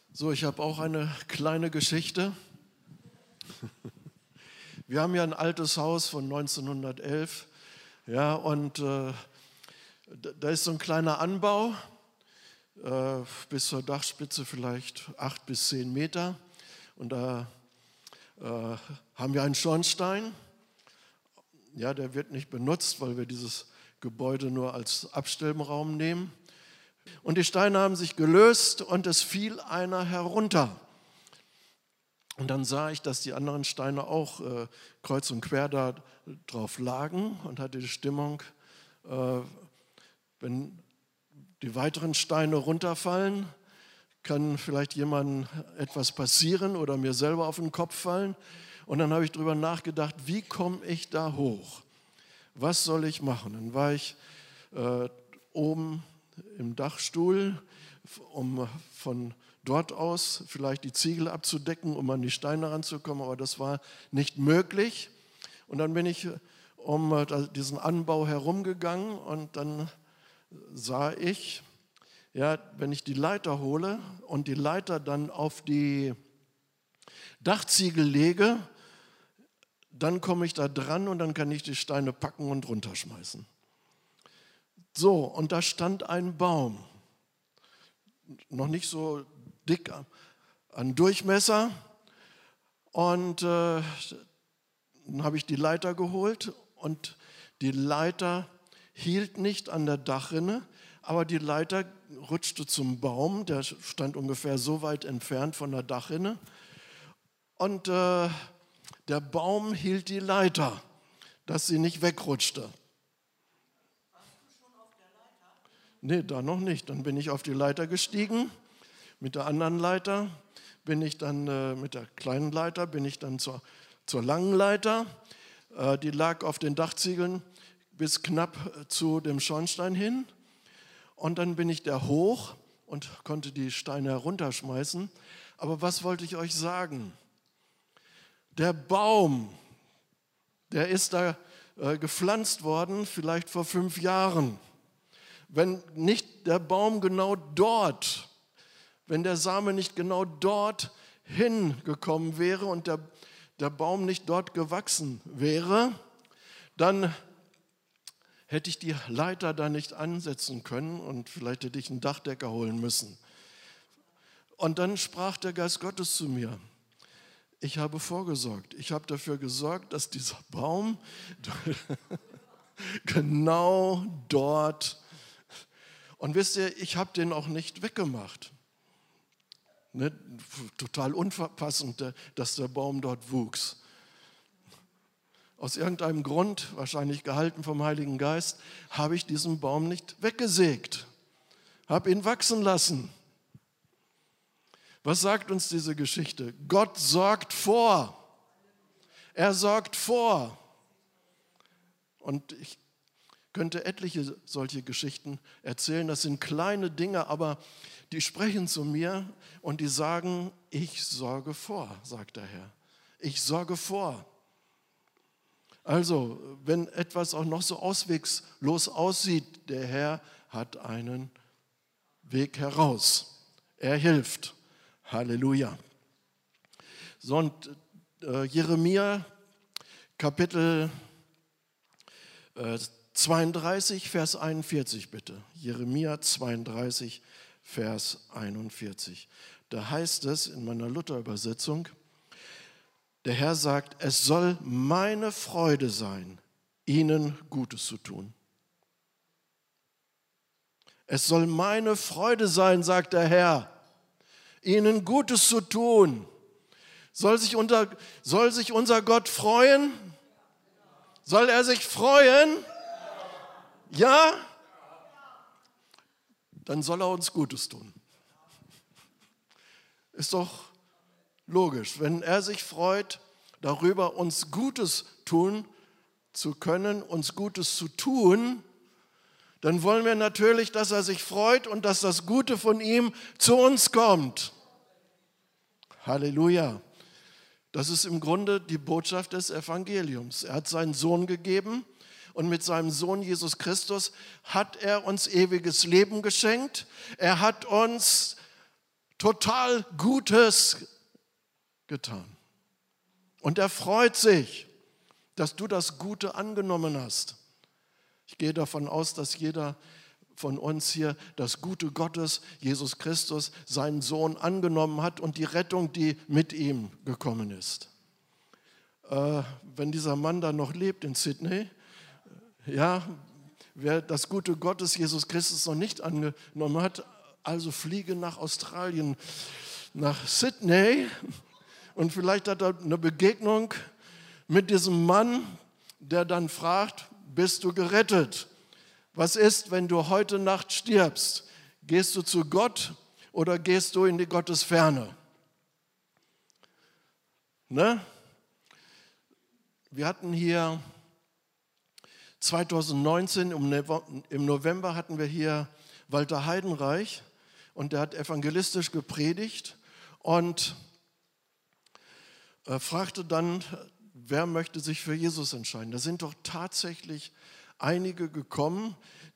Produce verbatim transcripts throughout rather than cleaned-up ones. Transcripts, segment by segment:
So, ich habe auch eine kleine Geschichte. Wir haben ja ein altes Haus von neunzehnhundertelf, ja, und äh, da ist so ein kleiner Anbau, äh, bis zur Dachspitze vielleicht acht bis zehn Meter. Und da äh, haben wir einen Schornstein. Ja, der wird nicht benutzt, weil wir dieses Gebäude nur als Abstellraum nehmen. Und die Steine haben sich gelöst und es fiel einer herunter. Und dann sah ich, dass die anderen Steine auch äh, kreuz und quer da drauf lagen und hatte die Stimmung, äh, wenn die weiteren Steine runterfallen, kann vielleicht jemandem etwas passieren oder mir selber auf den Kopf fallen. Und dann habe ich darüber nachgedacht, wie komme ich da hoch? Was soll ich machen? Dann war ich äh, oben im Dachstuhl, um von dort aus vielleicht die Ziegel abzudecken, um an die Steine ranzukommen, aber das war nicht möglich. Und dann bin ich um diesen Anbau herumgegangen und dann sah ich, ja, wenn ich die Leiter hole und die Leiter dann auf die Dachziegel lege, dann komme ich da dran und dann kann ich die Steine packen und runterschmeißen. So, und da stand ein Baum, noch nicht so dick an Durchmesser. Und äh, dann habe ich die Leiter geholt und die Leiter hielt nicht an der Dachrinne, aber die Leiter rutschte zum Baum, der stand ungefähr so weit entfernt von der Dachrinne. Und äh, der Baum hielt die Leiter, dass sie nicht wegrutschte. Nee, da noch nicht. Dann bin ich auf die Leiter gestiegen. Mit der anderen Leiter bin ich dann, äh, mit der kleinen Leiter bin ich dann zur, zur langen Leiter. Äh, die lag auf den Dachziegeln bis knapp zu dem Schornstein hin. Und dann bin ich da hoch und konnte die Steine herunterschmeißen. Aber was wollte ich euch sagen? Der Baum, der ist da äh, gepflanzt worden, vielleicht vor fünf Jahren. Wenn nicht der Baum genau dort, wenn der Same nicht genau dort hingekommen wäre und der, der Baum nicht dort gewachsen wäre, dann hätte ich die Leiter da nicht ansetzen können und vielleicht hätte ich einen Dachdecker holen müssen. Und dann sprach der Geist Gottes zu mir: Ich habe vorgesorgt. Ich habe dafür gesorgt, dass dieser Baum genau dort. Und wisst ihr, ich habe den auch nicht weggemacht. Ne? Total unpassend, dass der Baum dort wuchs. Aus irgendeinem Grund, wahrscheinlich gehalten vom Heiligen Geist, habe ich diesen Baum nicht weggesägt. Habe ihn wachsen lassen. Was sagt uns diese Geschichte? Gott sorgt vor. Er sorgt vor. Und ich könnte etliche solche Geschichten erzählen. Das sind kleine Dinge, aber die sprechen zu mir und die sagen, ich sorge vor, sagt der Herr. Ich sorge vor. Also, wenn etwas auch noch so auswegslos aussieht, der Herr hat einen Weg heraus. Er hilft. Halleluja. So, und äh, Jeremia, Kapitel äh, zweiunddreißig, Vers einundvierzig bitte. Jeremia zweiunddreißig, Vers einundvierzig. Da heißt es in meiner Luther-Übersetzung, der Herr sagt, es soll meine Freude sein, ihnen Gutes zu tun. Es soll meine Freude sein, sagt der Herr, ihnen Gutes zu tun. Soll sich unser, soll sich unser Gott freuen? Soll er sich freuen? Ja? Dann soll er uns Gutes tun. Ist doch logisch. Wenn er sich freut, darüber uns Gutes tun zu können, uns Gutes zu tun, dann wollen wir natürlich, dass er sich freut und dass das Gute von ihm zu uns kommt. Halleluja. Das ist im Grunde die Botschaft des Evangeliums. Er hat seinen Sohn gegeben und mit seinem Sohn Jesus Christus hat er uns ewiges Leben geschenkt. Er hat uns total Gutes getan. Und er freut sich, dass du das Gute angenommen hast. Ich gehe davon aus, dass jeder von uns hier das Gute Gottes, Jesus Christus, seinen Sohn angenommen hat und die Rettung, die mit ihm gekommen ist. Äh, wenn dieser Mann da noch lebt in Sydney, ja, wer das Gute Gottes, Jesus Christus, noch nicht angenommen hat, also fliege nach Australien, nach Sydney, und vielleicht hat er eine Begegnung mit diesem Mann, der dann fragt, bist du gerettet? Was ist, wenn du heute Nacht stirbst? Gehst du zu Gott oder gehst du in die Gottesferne? Ne? Wir hatten hier zwanzig neunzehn, im November hatten wir hier Walter Heidenreich und der hat evangelistisch gepredigt und äh, fragte dann, wer möchte sich für Jesus entscheiden? Da sind doch tatsächlich einige gekommen,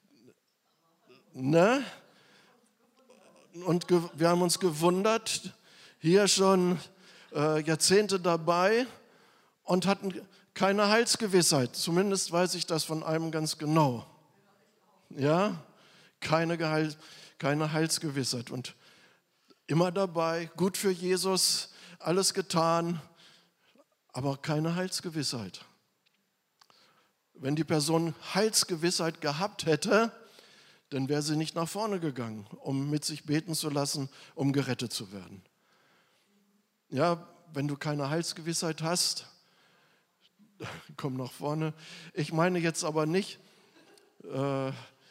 ne? Und ge- wir haben uns gewundert, hier schon äh, Jahrzehnte dabei und hatten keine Heilsgewissheit. Zumindest weiß ich das von einem ganz genau. Ja, keine, Geheil, keine Heilsgewissheit. Und immer dabei, gut für Jesus, alles getan, aber keine Heilsgewissheit. Wenn die Person Heilsgewissheit gehabt hätte, dann wäre sie nicht nach vorne gegangen, um mit sich beten zu lassen, um gerettet zu werden. Ja, wenn du keine Heilsgewissheit hast, komm nach vorne. Ich meine jetzt aber nicht, äh,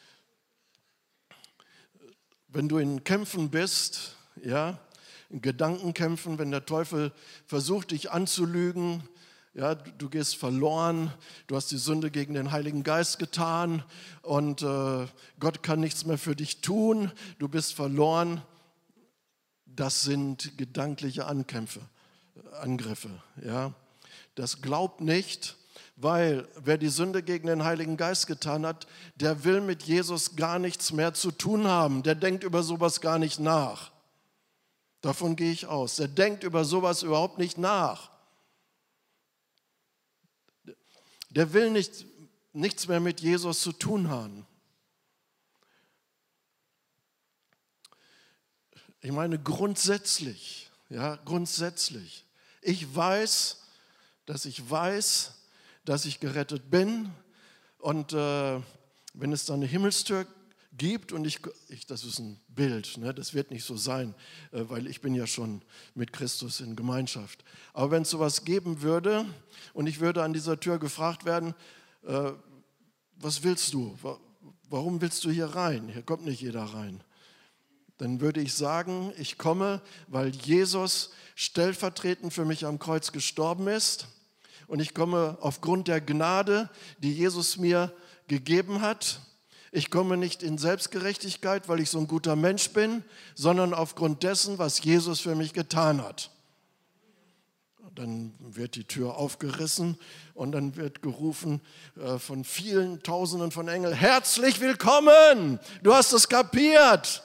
wenn du in Kämpfen bist, ja, in Gedankenkämpfen, wenn der Teufel versucht, dich anzulügen, ja, du, du gehst verloren, du hast die Sünde gegen den Heiligen Geist getan und äh, Gott kann nichts mehr für dich tun, du bist verloren. Das sind gedankliche Ankämpfe, Angriffe, ja. Das glaubt nicht, weil wer die Sünde gegen den Heiligen Geist getan hat, der will mit Jesus gar nichts mehr zu tun haben. Der denkt über sowas gar nicht nach. Davon gehe ich aus. Der denkt über sowas überhaupt nicht nach. Der will nicht, nichts mehr mit Jesus zu tun haben. Ich meine grundsätzlich, ja, grundsätzlich. Ich weiß, dass ich weiß, dass ich gerettet bin und äh, wenn es dann eine Himmelstür gibt und ich, ich das ist ein Bild, ne, das wird nicht so sein, äh, weil ich bin ja schon mit Christus in Gemeinschaft. Aber wenn es sowas geben würde und ich würde an dieser Tür gefragt werden, äh, was willst du? Warum willst du hier rein? Hier kommt nicht jeder rein. Dann würde ich sagen, ich komme, weil Jesus stellvertretend für mich am Kreuz gestorben ist und ich komme aufgrund der Gnade, die Jesus mir gegeben hat. Ich komme nicht in Selbstgerechtigkeit, weil ich so ein guter Mensch bin, sondern aufgrund dessen, was Jesus für mich getan hat. Dann wird die Tür aufgerissen und dann wird gerufen äh, von vielen Tausenden von Engeln, herzlich willkommen, du hast es kapiert.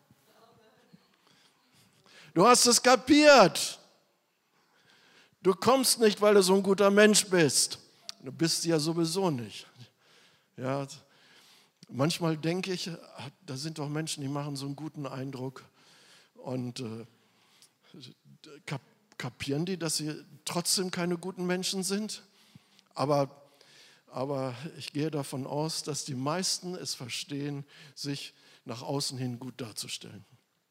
Du hast es kapiert. Du kommst nicht, weil du so ein guter Mensch bist. Du bist ja sowieso nicht. Ja, manchmal denke ich, da sind doch Menschen, die machen so einen guten Eindruck. Und äh, kap- kapieren die, dass sie trotzdem keine guten Menschen sind? Aber, aber ich gehe davon aus, dass die meisten es verstehen, sich nach außen hin gut darzustellen.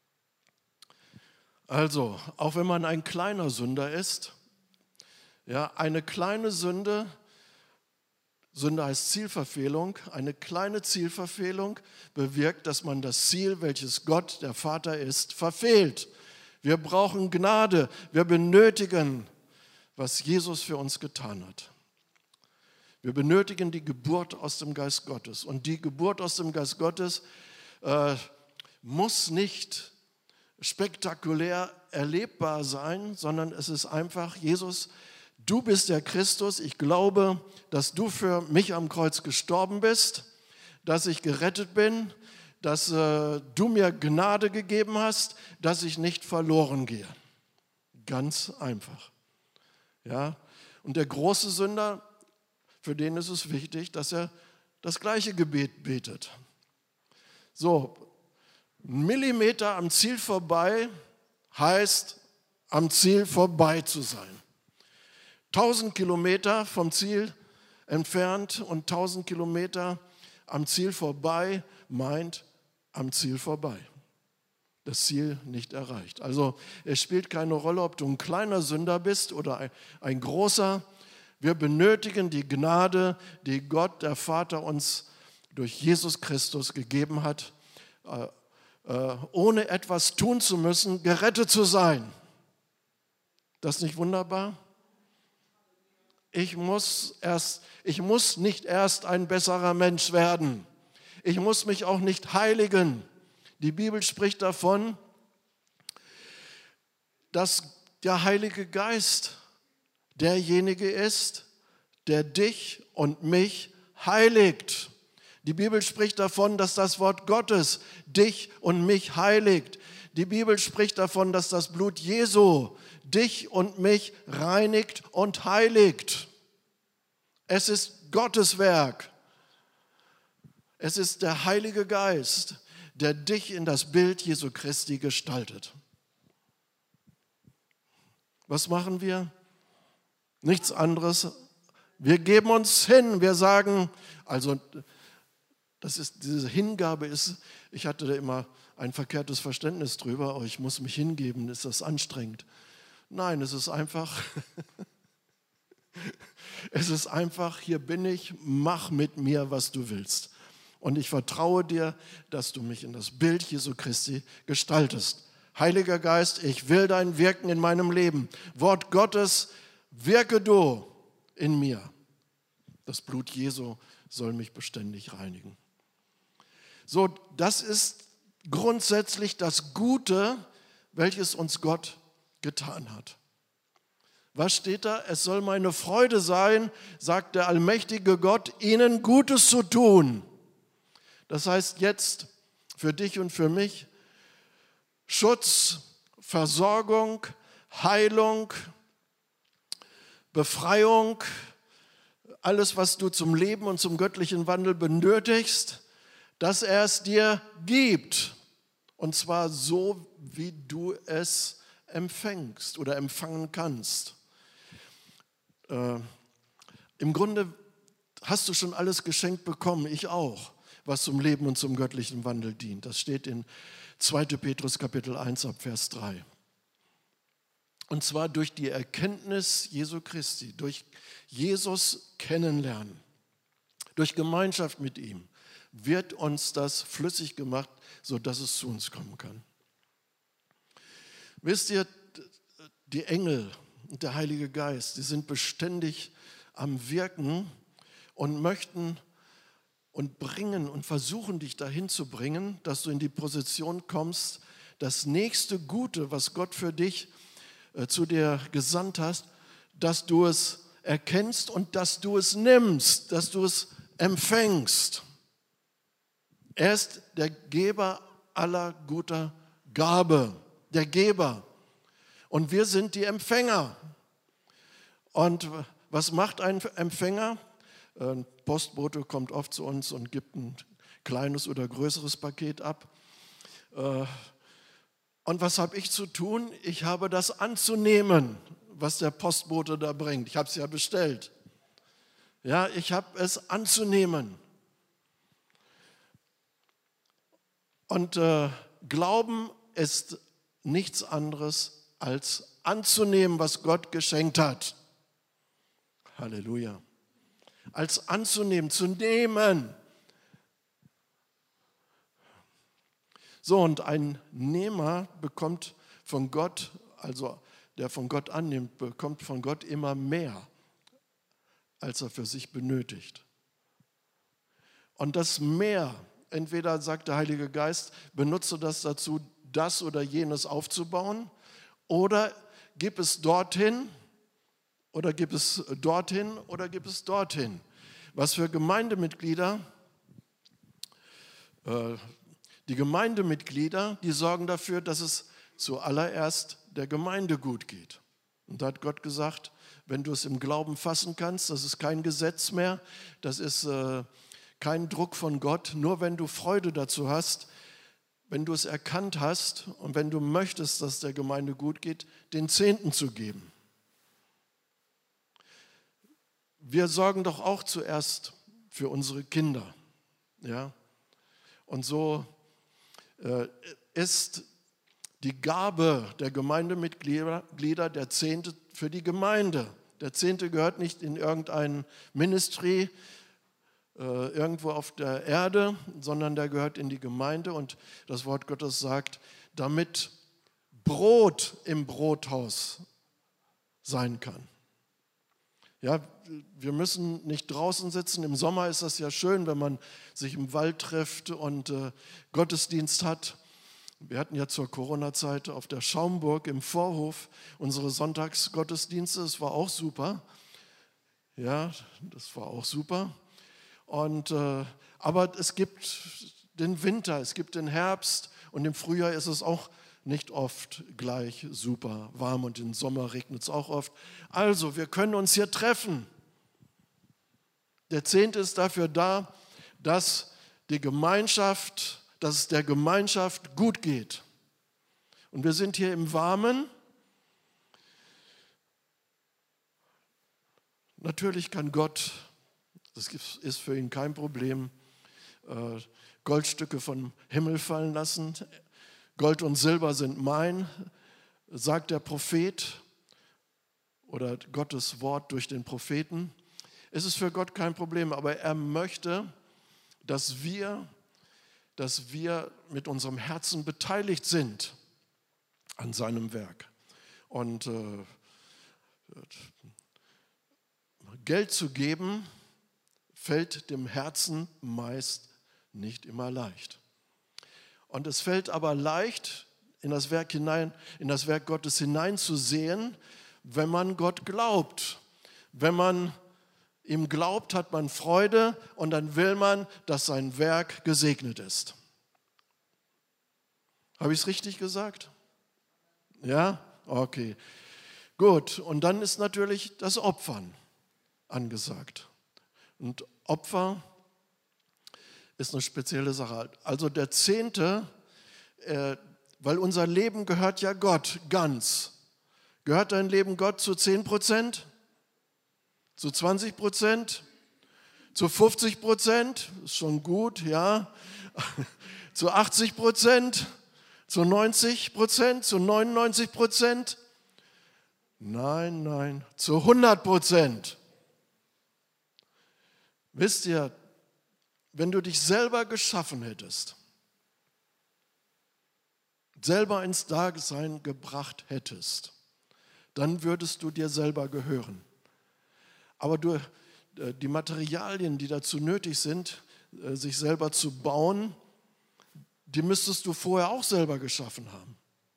Also, auch wenn man ein kleiner Sünder ist, ja, eine kleine Sünde, Sünde heißt Zielverfehlung, eine kleine Zielverfehlung bewirkt, dass man das Ziel, welches Gott, der Vater ist, verfehlt. Wir brauchen Gnade, wir benötigen, was Jesus für uns getan hat. Wir benötigen die Geburt aus dem Geist Gottes. Und die Geburt aus dem Geist Gottes äh, muss nicht spektakulär erlebbar sein, sondern es ist einfach, Jesus, du bist der Christus, ich glaube, dass du für mich am Kreuz gestorben bist, dass ich gerettet bin, dass äh, du mir Gnade gegeben hast, dass ich nicht verloren gehe. Ganz einfach. Ja? Und der große Sünder, für den ist es wichtig, dass er das gleiche Gebet betet. So, ein Millimeter am Ziel vorbei heißt, am Ziel vorbei zu sein. Tausend Kilometer vom Ziel entfernt und tausend Kilometer am Ziel vorbei meint am Ziel vorbei. Das Ziel nicht erreicht. Also es spielt keine Rolle, ob du ein kleiner Sünder bist oder ein, ein großer. Wir benötigen die Gnade, die Gott, der Vater, uns durch Jesus Christus gegeben hat, äh, äh, ohne etwas tun zu müssen, gerettet zu sein. Das ist nicht wunderbar? Ich muss, erst, ich muss nicht erst ein besserer Mensch werden. Ich muss mich auch nicht heiligen. Die Bibel spricht davon, dass der Heilige Geist derjenige ist, der dich und mich heiligt. Die Bibel spricht davon, dass das Wort Gottes dich und mich heiligt. Die Bibel spricht davon, dass das Blut Jesu dich und mich reinigt und heiligt. Es ist Gottes Werk. Es ist der Heilige Geist, der dich in das Bild Jesu Christi gestaltet. Was machen wir? Nichts anderes. Wir geben uns hin. Wir sagen, also das ist, diese Hingabe ist, ich hatte da immer ein verkehrtes Verständnis drüber, oh, ich muss mich hingeben, ist das anstrengend? Nein, es ist einfach, es ist einfach, hier bin ich, mach mit mir, was du willst. Und ich vertraue dir, dass du mich in das Bild Jesu Christi gestaltest. Heiliger Geist, ich will dein Wirken in meinem Leben. Wort Gottes, wirke du in mir. Das Blut Jesu soll mich beständig reinigen. So, das ist grundsätzlich das Gute, welches uns Gott getan hat. Was steht da? Es soll meine Freude sein, sagt der allmächtige Gott, ihnen Gutes zu tun. Das heißt jetzt für dich und für mich Schutz, Versorgung, Heilung, Befreiung, alles, was du zum Leben und zum göttlichen Wandel benötigst, dass er es dir gibt. Und zwar so, wie du es empfängst oder empfangen kannst. Äh, Im Grunde hast du schon alles geschenkt bekommen, ich auch, was zum Leben und zum göttlichen Wandel dient. Das steht in zweiter Petrus Kapitel eins ab Vers drei. Und zwar durch die Erkenntnis Jesu Christi, durch Jesus kennenlernen, durch Gemeinschaft mit ihm wird uns das flüssig gemacht, sodass es zu uns kommen kann. Wisst ihr, die Engel und der Heilige Geist, die sind beständig am Wirken und möchten und bringen und versuchen dich dahin zu bringen, dass du in die Position kommst, das nächste Gute, was Gott für dich äh, zu dir gesandt hast, dass du es erkennst und dass du es nimmst, dass du es empfängst. Er ist der Geber aller guter Gabe, der Geber. Und wir sind die Empfänger. Und was macht ein Empfänger? Ein Postbote kommt oft zu uns und gibt ein kleines oder größeres Paket ab. Und was habe ich zu tun? Ich habe das anzunehmen, was der Postbote da bringt. Ich habe es ja bestellt. Ja, ich habe es anzunehmen. Und äh, Glauben ist nichts anderes als anzunehmen, was Gott geschenkt hat. Halleluja. Als anzunehmen, zu nehmen. So, und ein Nehmer bekommt von Gott, also der von Gott annimmt, bekommt von Gott immer mehr, als er für sich benötigt. Und das Mehr, entweder sagt der Heilige Geist, benutze das dazu, das oder jenes aufzubauen, oder gib es dorthin, oder gib es dorthin, oder gib es dorthin. Was für Gemeindemitglieder, äh, Die Gemeindemitglieder, die sorgen dafür, dass es zuallererst der Gemeinde gut geht. Und da hat Gott gesagt, wenn du es im Glauben fassen kannst, das ist kein Gesetz mehr, das ist äh, kein Druck von Gott, nur wenn du Freude dazu hast, wenn du es erkannt hast und wenn du möchtest, dass es der Gemeinde gut geht, den Zehnten zu geben. Wir sorgen doch auch zuerst für unsere Kinder. Ja? Und so äh, ist die Gabe der Gemeindemitglieder der Zehnte für die Gemeinde. Der Zehnte gehört nicht in irgendein Ministry, äh, irgendwo auf der Erde, sondern der gehört in die Gemeinde. Und das Wort Gottes sagt, damit Brot im Brothaus sein kann. Ja, wir müssen nicht draußen sitzen. Im Sommer ist das ja schön, wenn man sich im Wald trifft und äh, Gottesdienst hat. Wir hatten ja zur Corona-Zeit auf der Schaumburg im Vorhof unsere Sonntagsgottesdienste. Das war auch super. Ja, das war auch super. Und, äh, aber es gibt den Winter, es gibt den Herbst und im Frühjahr ist es auch nicht oft gleich super warm und im Sommer regnet es auch oft. Also, wir können uns hier treffen. Der Zehnte ist dafür da, dass die Gemeinschaft, dass es der Gemeinschaft gut geht. Und wir sind hier im Warmen. Natürlich kann Gott, das ist für ihn kein Problem, Goldstücke vom Himmel fallen lassen. Gold und Silber sind mein, sagt der Prophet oder Gottes Wort durch den Propheten. Es ist für Gott kein Problem, aber er möchte, dass wir, dass wir mit unserem Herzen beteiligt sind an seinem Werk. Und äh, Geld zu geben, fällt dem Herzen meist nicht immer leicht. Und es fällt aber leicht, in das Werk hinein, in das Werk Gottes hineinzusehen, wenn man Gott glaubt. Wenn man ihm glaubt, hat man Freude und dann will man, dass sein Werk gesegnet ist. Habe ich es richtig gesagt? Ja? Okay. Gut. Und dann ist natürlich das Opfern angesagt. Und Opfer ist eine spezielle Sache. Also der Zehnte, äh, weil unser Leben gehört ja Gott ganz. Gehört dein Leben Gott zu zehn Prozent? Zu zwanzig Prozent? Zu fünfzig Prozent? Ist schon gut, ja. Zu achtzig Prozent? Zu neunzig Prozent? Zu neunundneunzig Prozent? Nein, nein, zu hundert Prozent. Wisst ihr, wenn du dich selber geschaffen hättest, selber ins Dasein gebracht hättest, dann würdest du dir selber gehören. Aber du, die Materialien, die dazu nötig sind, sich selber zu bauen, die müsstest du vorher auch selber geschaffen haben.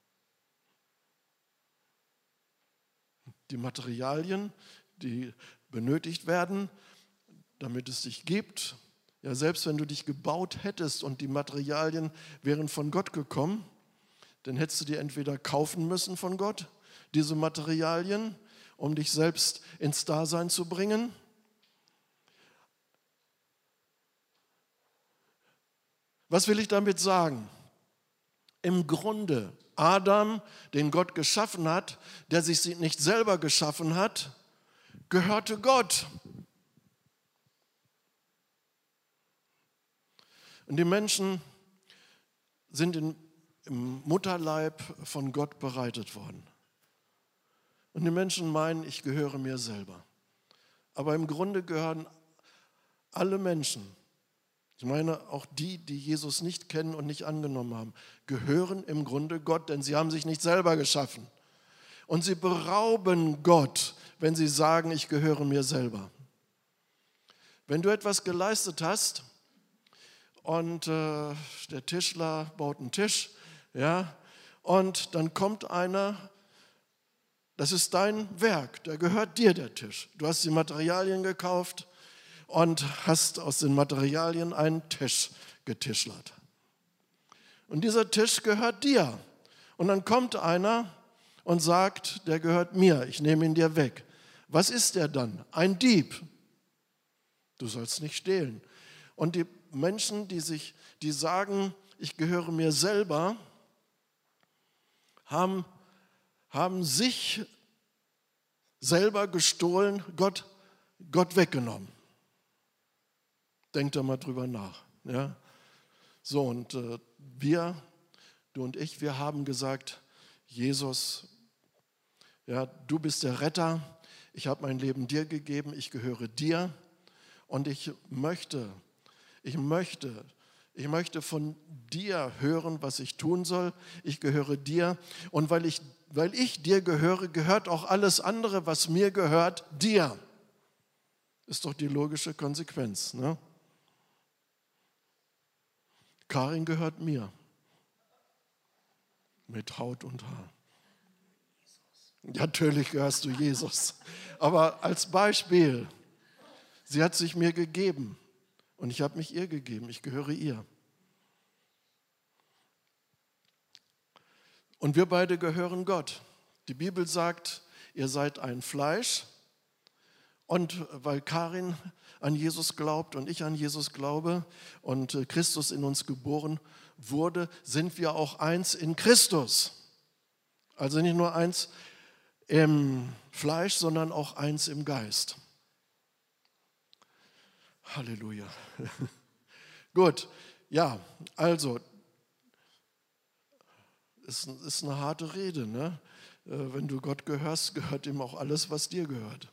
Die Materialien, die benötigt werden, damit es dich gibt. Ja, selbst wenn du dich gebaut hättest und die Materialien wären von Gott gekommen, dann hättest du dir entweder kaufen müssen von Gott, diese Materialien, um dich selbst ins Dasein zu bringen. Was will ich damit sagen? Im Grunde, Adam, den Gott geschaffen hat, der sich nicht selber geschaffen hat, gehörte Gott. Und die Menschen sind in, im Mutterleib von Gott bereitet worden. Und die Menschen meinen, ich gehöre mir selber. Aber im Grunde gehören alle Menschen, ich meine auch die, die Jesus nicht kennen und nicht angenommen haben, gehören im Grunde Gott, denn sie haben sich nicht selber geschaffen. Und sie berauben Gott, wenn sie sagen, ich gehöre mir selber. Wenn du etwas geleistet hast, und äh, der Tischler baut einen Tisch, ja, und dann kommt einer, das ist dein Werk, der gehört dir, der Tisch. Du hast die Materialien gekauft und hast aus den Materialien einen Tisch getischlert. Und dieser Tisch gehört dir. Und dann kommt einer und sagt, der gehört mir, ich nehme ihn dir weg. Was ist der dann? Ein Dieb. Du sollst nicht stehlen. Und die Menschen, die sich, die sagen, ich gehöre mir selber, haben, haben sich selber gestohlen, Gott, Gott weggenommen. Denkt da mal drüber nach. Ja? So, und äh, wir, du und ich, wir haben gesagt, Jesus, ja, du bist der Retter, ich habe mein Leben dir gegeben, ich gehöre dir und ich möchte, ich möchte, ich möchte von dir hören, was ich tun soll. Ich gehöre dir und weil ich, weil ich dir gehöre, gehört auch alles andere, was mir gehört, dir. Ist doch die logische Konsequenz, ne? Karin gehört mir. Mit Haut und Haar. Natürlich gehörst du Jesus. Aber als Beispiel, sie hat sich mir gegeben und ich habe mich ihr gegeben. Ich gehöre ihr. Und wir beide gehören Gott. Die Bibel sagt, ihr seid ein Fleisch. Und weil Karin an Jesus glaubt und ich an Jesus glaube und Christus in uns geboren wurde, sind wir auch eins in Christus. Also nicht nur eins im Fleisch, sondern auch eins im Geist. Halleluja. Gut, ja, also, es ist eine harte Rede, ne? Wenn du Gott gehörst, gehört ihm auch alles, was dir gehört.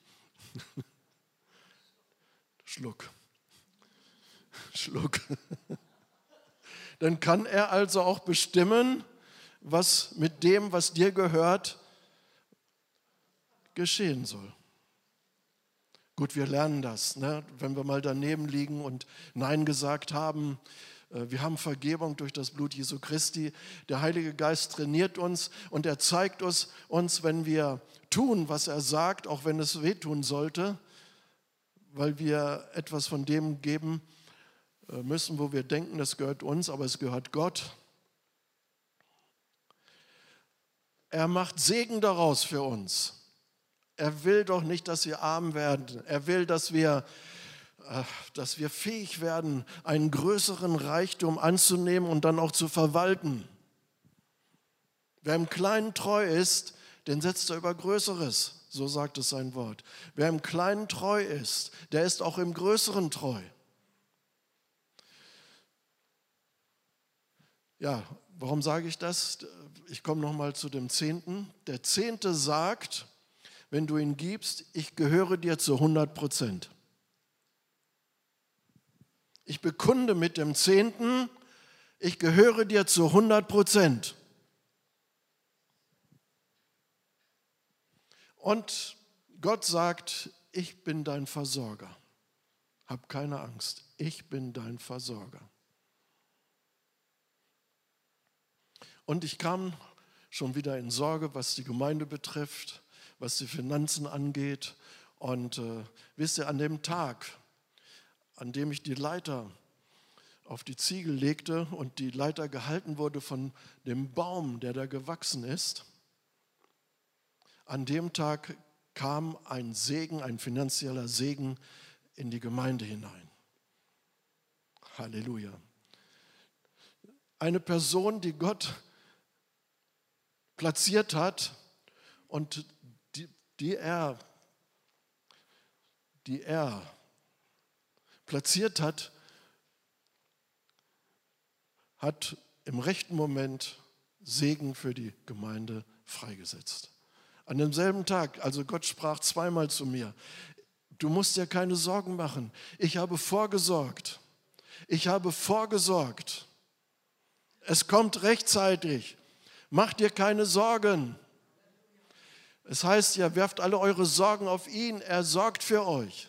Schluck. Schluck. Dann kann er also auch bestimmen, was mit dem, was dir gehört, geschehen soll. Gut, wir lernen das, ne? Wenn wir mal daneben liegen und Nein gesagt haben. Wir haben Vergebung durch das Blut Jesu Christi. Der Heilige Geist trainiert uns und er zeigt uns, uns, wenn wir tun, was er sagt, auch wenn es wehtun sollte, weil wir etwas von dem geben müssen, wo wir denken, das gehört uns, aber es gehört Gott. Er macht Segen daraus für uns. Er will doch nicht, dass wir arm werden. Er will, dass wir, dass wir fähig werden, einen größeren Reichtum anzunehmen und dann auch zu verwalten. Wer im Kleinen treu ist, den setzt er über Größeres. So sagt es sein Wort. Wer im Kleinen treu ist, der ist auch im Größeren treu. Ja, warum sage ich das? Ich komme nochmal zu dem Zehnten. Der Zehnte sagt, wenn du ihn gibst, ich gehöre dir zu hundert Prozent. Ich bekunde mit dem Zehnten, ich gehöre dir zu hundert Prozent. Und Gott sagt, ich bin dein Versorger. Hab keine Angst, ich bin dein Versorger. Und ich kam schon wieder in Sorge, was die Gemeinde betrifft, was die Finanzen angeht. Und äh, wisst ihr, an dem Tag, an dem ich die Leiter auf die Ziegel legte und die Leiter gehalten wurde von dem Baum, der da gewachsen ist, an dem Tag kam ein Segen, ein finanzieller Segen in die Gemeinde hinein. Halleluja. Eine Person, die Gott platziert hat und die, die, er, die er platziert hat, hat im rechten Moment Segen für die Gemeinde freigesetzt. An demselben Tag, also Gott sprach zweimal zu mir, du musst dir keine Sorgen machen, ich habe vorgesorgt, ich habe vorgesorgt, es kommt rechtzeitig, mach dir keine Sorgen. Es heißt ja, werft alle eure Sorgen auf ihn, er sorgt für euch.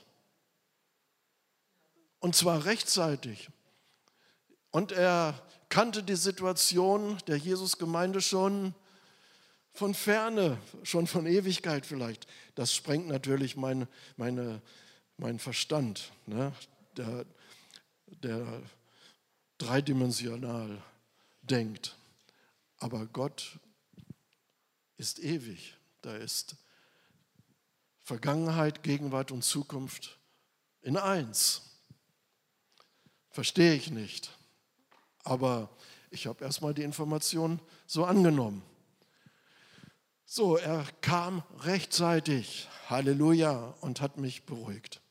Und zwar rechtzeitig. Und er kannte die Situation der Jesusgemeinde schon von Ferne, schon von Ewigkeit vielleicht. Das sprengt natürlich meine, meine, meinen Verstand, ne? der, der dreidimensional denkt. Aber Gott ist ewig. Da ist Vergangenheit, Gegenwart und Zukunft in eins. Verstehe ich nicht. Aber ich habe erstmal die Information so angenommen. So, er kam rechtzeitig, Halleluja, und hat mich beruhigt.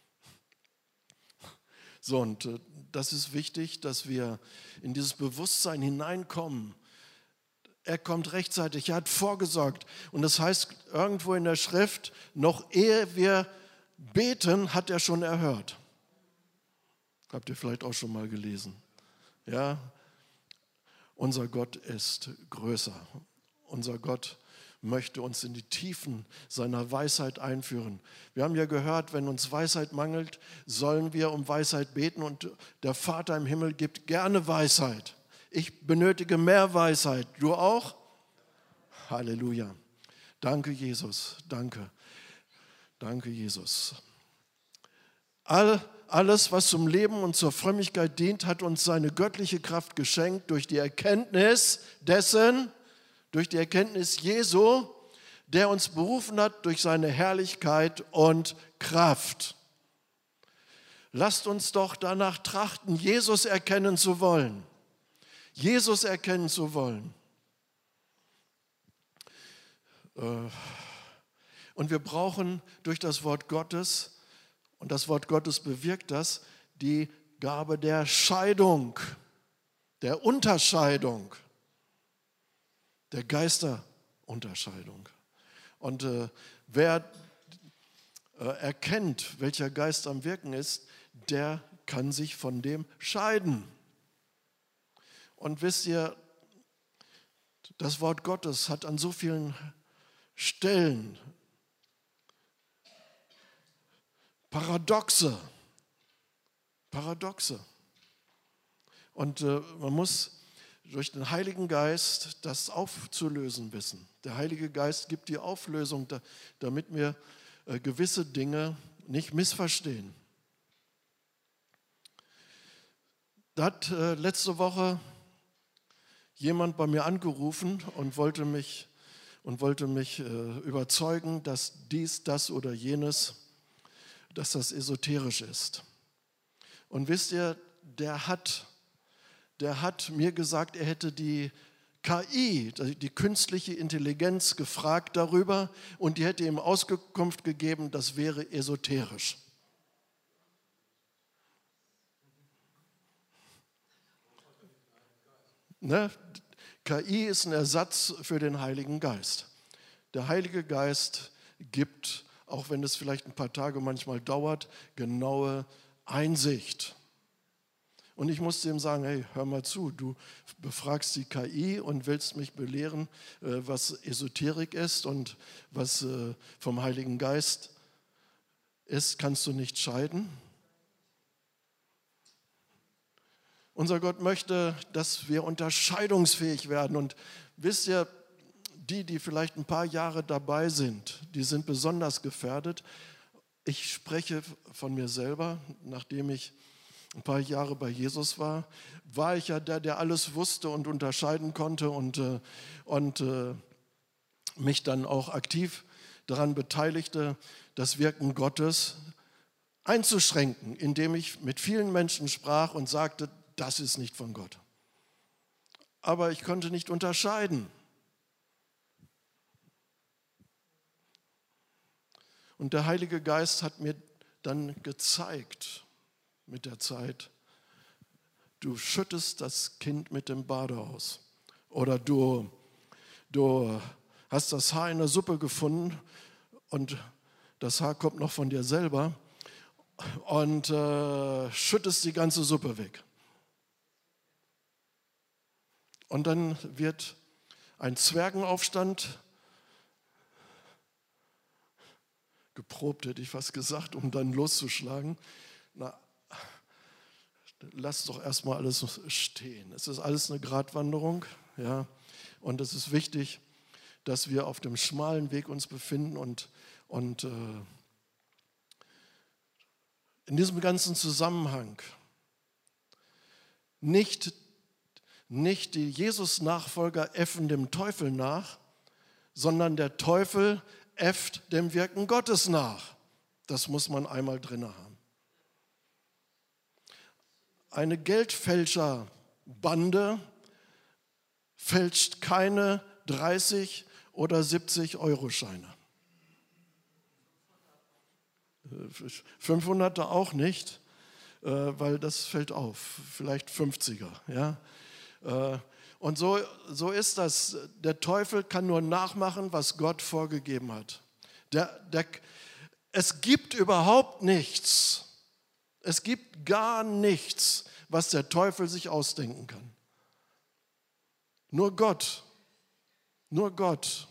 So, und äh, das ist wichtig, dass wir in dieses Bewusstsein hineinkommen. Er kommt rechtzeitig, er hat vorgesorgt. Und das heißt irgendwo in der Schrift, noch ehe wir beten, hat er schon erhört. Habt ihr vielleicht auch schon mal gelesen. Ja, unser Gott ist größer. Unser Gott möchte uns in die Tiefen seiner Weisheit einführen. Wir haben ja gehört, wenn uns Weisheit mangelt, sollen wir um Weisheit beten und der Vater im Himmel gibt gerne Weisheit. Ich benötige mehr Weisheit. Du auch? Halleluja. Danke, Jesus. Danke. Danke, Jesus. All, alles, was zum Leben und zur Frömmigkeit dient, hat uns seine göttliche Kraft geschenkt durch die Erkenntnis dessen, durch die Erkenntnis Jesu, der uns berufen hat durch seine Herrlichkeit und Kraft. Lasst uns doch danach trachten, Jesus erkennen zu wollen. Jesus erkennen zu wollen. Und wir brauchen durch das Wort Gottes, und das Wort Gottes bewirkt das, die Gabe der Scheidung, der Unterscheidung, der Geisterunterscheidung. Und äh, wer äh, erkennt, welcher Geist am Wirken ist, der kann sich von dem scheiden. Und wisst ihr, das Wort Gottes hat an so vielen Stellen Paradoxe, Paradoxe. Und äh, man muss durch den Heiligen Geist das aufzulösen wissen. Der Heilige Geist gibt die Auflösung, da, damit wir äh, gewisse Dinge nicht missverstehen. Da hat äh, letzte Woche jemand bei mir angerufen und wollte mich, und wollte mich äh, überzeugen, dass dies, das oder jenes, dass das esoterisch ist. Und wisst ihr, der hat, der hat mir gesagt, er hätte die K I, die künstliche Intelligenz, gefragt darüber und die hätte ihm Auskunft gegeben, das wäre esoterisch. Ne? K I ist ein Ersatz für den Heiligen Geist. Der Heilige Geist gibt, auch wenn es vielleicht ein paar Tage manchmal dauert, genaue Einsicht. Und ich musste ihm sagen, hey, hör mal zu, du befragst die K I und willst mich belehren, was Esoterik ist und was vom Heiligen Geist ist, kannst du nicht scheiden. Unser Gott möchte, dass wir unterscheidungsfähig werden. Und wisst ihr, die, die vielleicht ein paar Jahre dabei sind, die sind besonders gefährdet. Ich spreche von mir selber, nachdem ich ein paar Jahre bei Jesus war, war ich ja der, der alles wusste und unterscheiden konnte und, und mich dann auch aktiv daran beteiligte, das Wirken Gottes einzuschränken, indem ich mit vielen Menschen sprach und sagte, das ist nicht von Gott. Aber ich konnte nicht unterscheiden. Und der Heilige Geist hat mir dann gezeigt mit der Zeit, du schüttest das Kind mit dem Bade aus. Oder du, du hast das Haar in der Suppe gefunden und das Haar kommt noch von dir selber und äh, schüttest die ganze Suppe weg. Und dann wird ein Zwergenaufstand geprobt, hätte ich fast gesagt, um dann loszuschlagen. Na, lass doch erstmal alles stehen. Es ist alles eine Gratwanderung, ja. Und es ist wichtig, dass wir auf dem schmalen Weg uns befinden und, und äh, in diesem ganzen Zusammenhang nicht nicht die Jesus-Nachfolger äffen dem Teufel nach, sondern der Teufel äfft dem Wirken Gottes nach. Das muss man einmal drin haben. Eine Geldfälscherbande fälscht keine dreißig oder siebzig Euro Scheine. fünfhunderter auch nicht, weil das fällt auf, vielleicht fünfziger. Ja? Und so, so ist das. Der Teufel kann nur nachmachen, was Gott vorgegeben hat. Der, der, es gibt überhaupt nichts, es gibt gar nichts, was der Teufel sich ausdenken kann. Nur Gott, nur Gott,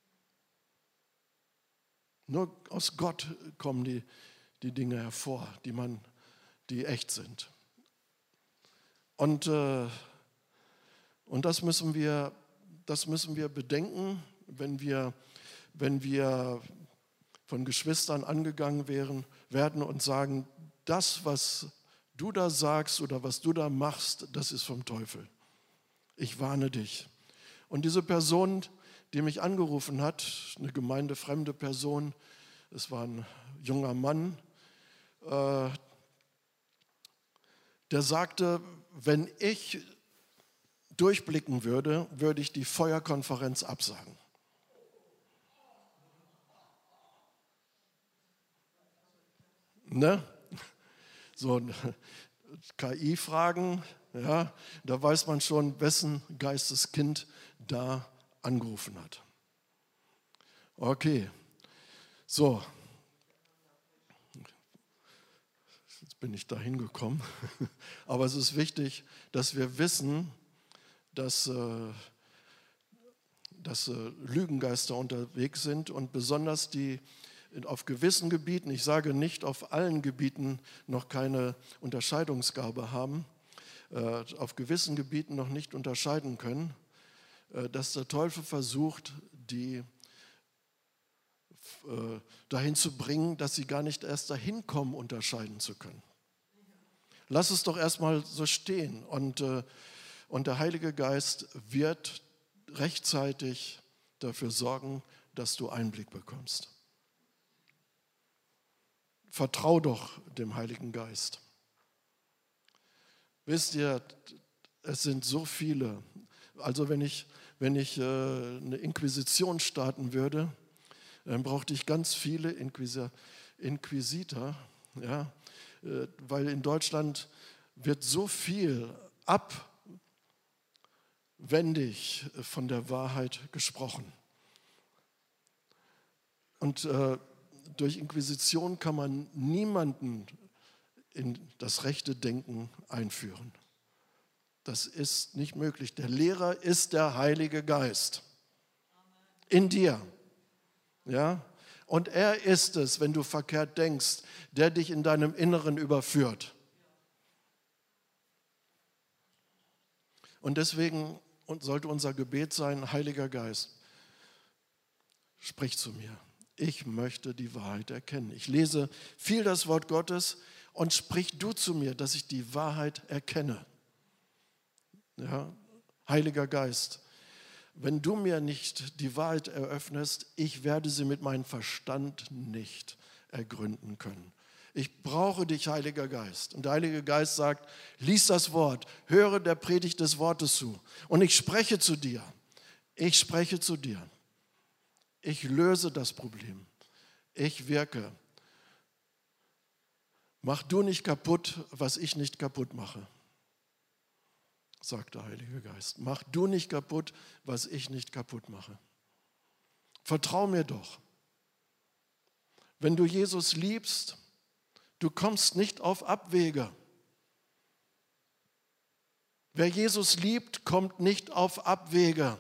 nur aus Gott kommen die, die Dinge hervor, die, man, die echt sind. Und, äh, und das, müssen wir, das müssen wir bedenken, wenn wir, wenn wir von Geschwistern angegangen wären, werden und sagen, das, was du da sagst oder was du da machst, das ist vom Teufel. Ich warne dich. Und diese Person, die mich angerufen hat, eine gemeindefremde Person, es war ein junger Mann, äh, der sagte, wenn ich durchblicken würde, würde ich die Feuerkonferenz absagen. Ne? So K I-Fragen, ja, da weiß man schon, wessen Geisteskind da angerufen hat. Okay, so, jetzt bin ich da hingekommen, aber es ist wichtig, dass wir wissen, dass, äh, dass äh, Lügengeister unterwegs sind und besonders die auf gewissen Gebieten, ich sage nicht auf allen Gebieten, noch keine Unterscheidungsgabe haben, äh, auf gewissen Gebieten noch nicht unterscheiden können, äh, dass der Teufel versucht, die äh, dahin zu bringen, dass sie gar nicht erst dahin kommen, unterscheiden zu können. Lass es doch erstmal so stehen und, äh, und der Heilige Geist wird rechtzeitig dafür sorgen, dass du Einblick bekommst. Vertrau doch dem Heiligen Geist. Wisst ihr, es sind so viele. Also wenn ich, wenn ich äh, eine Inquisition starten würde, dann brauchte ich ganz viele Inquisi- Inquisitor, ja, äh, weil in Deutschland wird so viel abwendig von der Wahrheit gesprochen. Und äh, durch Inquisition kann man niemanden in das rechte Denken einführen. Das ist nicht möglich. Der Lehrer ist der Heilige Geist in dir. Ja? Und er ist es, wenn du verkehrt denkst, der dich in deinem Inneren überführt. Und deswegen sollte unser Gebet sein, Heiliger Geist, sprich zu mir. Ich möchte die Wahrheit erkennen. Ich lese viel das Wort Gottes und sprich du zu mir, dass ich die Wahrheit erkenne. Ja, Heiliger Geist, wenn du mir nicht die Wahrheit eröffnest, ich werde sie mit meinem Verstand nicht ergründen können. Ich brauche dich, Heiliger Geist. Und der Heilige Geist sagt, lies das Wort, höre der Predigt des Wortes zu. Und ich spreche zu dir. Ich spreche zu dir. Ich löse das Problem. Ich wirke. Mach du nicht kaputt, was ich nicht kaputt mache, sagt der Heilige Geist. Mach du nicht kaputt, was ich nicht kaputt mache. Vertrau mir doch. Wenn du Jesus liebst, du kommst nicht auf Abwege. Wer Jesus liebt, kommt nicht auf Abwege.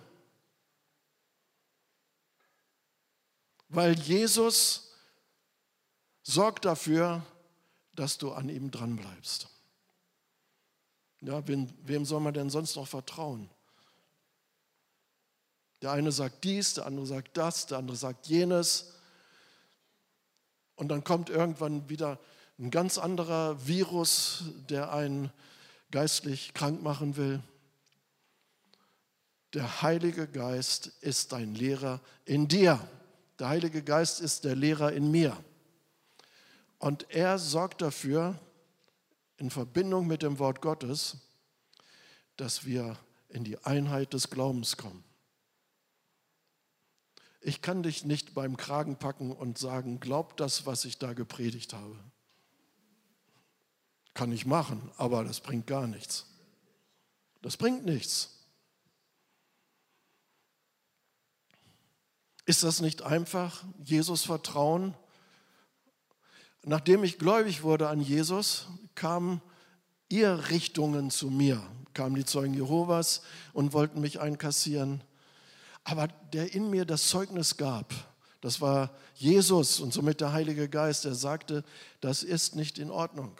Weil Jesus sorgt dafür, dass du an ihm dranbleibst. Ja, wem, wem soll man denn sonst noch vertrauen? Der eine sagt dies, der andere sagt das, der andere sagt jenes. Und dann kommt irgendwann wieder ein ganz anderer Virus, der einen geistlich krank machen will. der Heilige Geist ist dein Lehrer in dir. Der Heilige Geist ist der Lehrer in mir. Und er sorgt dafür, in Verbindung mit dem Wort Gottes, dass wir in die Einheit des Glaubens kommen. Ich kann dich nicht beim Kragen packen und sagen, glaub das, was ich da gepredigt habe. Kann ich machen, aber das bringt gar nichts. Das bringt nichts. Ist das nicht einfach, Jesus vertrauen? Nachdem ich gläubig wurde an Jesus, kamen Irrrichtungen zu mir, kamen die Zeugen Jehovas und wollten mich einkassieren. Aber der in mir das Zeugnis gab, das war Jesus und somit der Heilige Geist, der sagte, das ist nicht in Ordnung.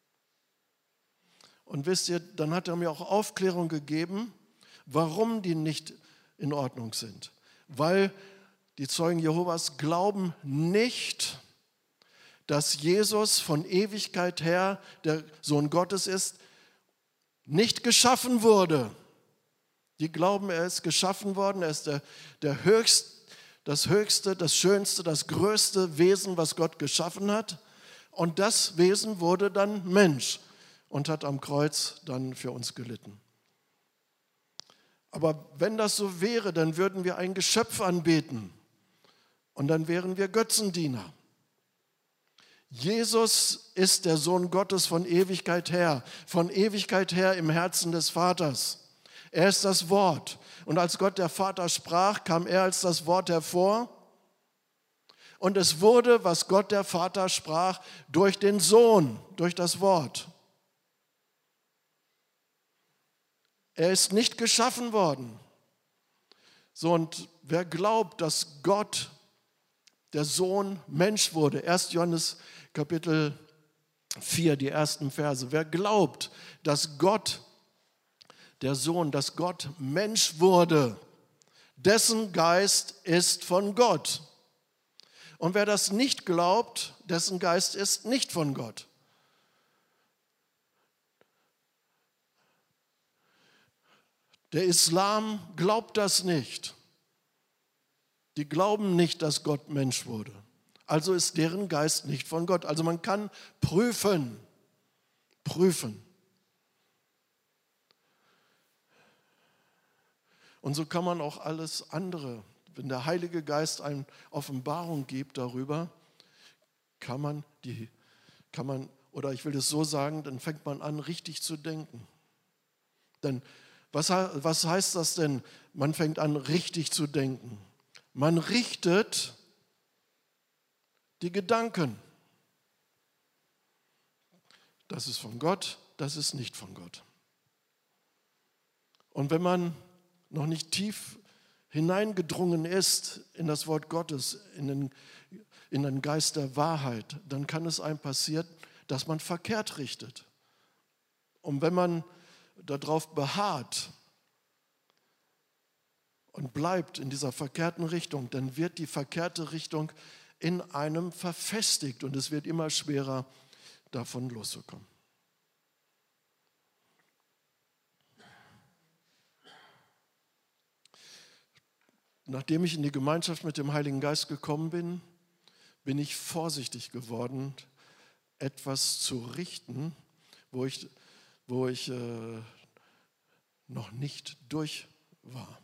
Und wisst ihr, dann hat er mir auch Aufklärung gegeben, warum die nicht in Ordnung sind. Weil die Zeugen Jehovas glauben nicht, dass Jesus von Ewigkeit her der Sohn Gottes ist, nicht geschaffen wurde. Die glauben, er ist geschaffen worden, er ist der, der höchst, das höchste, das schönste, das größte Wesen, was Gott geschaffen hat. Und das Wesen wurde dann Mensch und hat am Kreuz dann für uns gelitten. Aber wenn das so wäre, dann würden wir ein Geschöpf anbeten und dann wären wir Götzendiener. Jesus ist der Sohn Gottes von Ewigkeit her, von Ewigkeit her im Herzen des Vaters. Er ist das Wort. Und als Gott der Vater sprach, kam er als das Wort hervor. Und es wurde, was Gott der Vater sprach, durch den Sohn, durch das Wort. Er ist nicht geschaffen worden. So, und wer glaubt, dass Gott, der Sohn, Mensch wurde, erster Johannes Kapitel vier, die ersten Verse, wer glaubt, dass Gott, der Sohn, dass Gott Mensch wurde, dessen Geist ist von Gott. Und wer das nicht glaubt, dessen Geist ist nicht von Gott. Der Islam glaubt das nicht. Die glauben nicht, dass Gott Mensch wurde. Also ist deren Geist nicht von Gott. Also man kann prüfen, prüfen. Und so kann man auch alles andere, wenn der Heilige Geist eine Offenbarung gibt darüber, kann man die, kann man, oder ich will es so sagen, dann fängt man an, richtig zu denken. Denn was, was heißt das denn? Man fängt an, richtig zu denken. Man richtet die Gedanken. Das ist von Gott, das ist nicht von Gott. Und wenn man noch nicht tief hineingedrungen ist in das Wort Gottes, in den, in den Geist der Wahrheit, dann kann es einem passieren, dass man verkehrt richtet. Und wenn man darauf beharrt und bleibt in dieser verkehrten Richtung, dann wird die verkehrte Richtung in einem verfestigt und es wird immer schwerer, davon loszukommen. Nachdem ich in die Gemeinschaft mit dem Heiligen Geist gekommen bin, bin ich vorsichtig geworden, etwas zu richten, wo ich, wo ich äh, noch nicht durch war.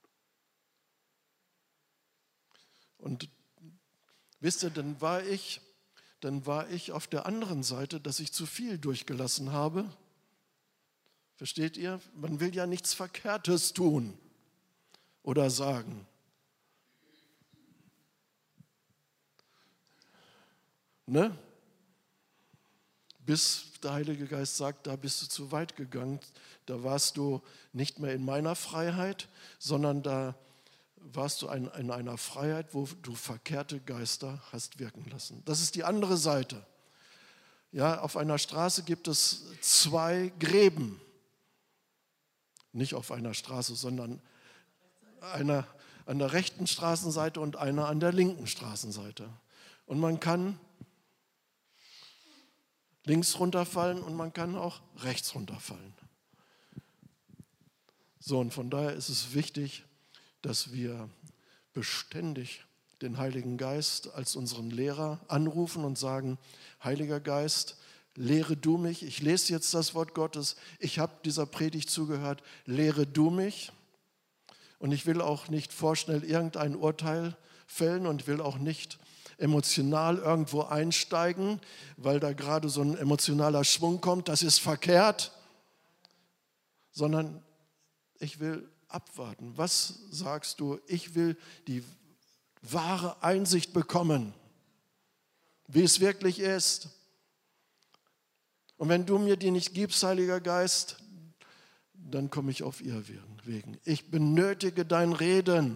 Und wisst ihr, dann war ich, dann war ich auf der anderen Seite, dass ich zu viel durchgelassen habe. Versteht ihr? Man will ja nichts Verkehrtes tun oder sagen. Ne? Bis der Heilige Geist sagt, da bist du zu weit gegangen, da warst du nicht mehr in meiner Freiheit, sondern da warst du in einer Freiheit, wo du verkehrte Geister hast wirken lassen. Das ist die andere Seite. Ja, auf einer Straße gibt es zwei Gräben. Nicht auf einer Straße, sondern einer an der rechten Straßenseite und einer an der linken Straßenseite. Und man kann links runterfallen und man kann auch rechts runterfallen. So, und von daher ist es wichtig, dass wir beständig den Heiligen Geist als unseren Lehrer anrufen und sagen, Heiliger Geist, lehre du mich. Ich lese jetzt das Wort Gottes. Ich habe dieser Predigt zugehört. Lehre du mich. Und ich will auch nicht vorschnell irgendein Urteil fällen und will auch nicht emotional irgendwo einsteigen, weil da gerade so ein emotionaler Schwung kommt. Das ist verkehrt. Sondern ich will abwarten. Was sagst du? Ich will die wahre Einsicht bekommen, wie es wirklich ist. Und wenn du mir die nicht gibst, Heiliger Geist, dann komme ich auf Irrwegen. Ich benötige dein Reden.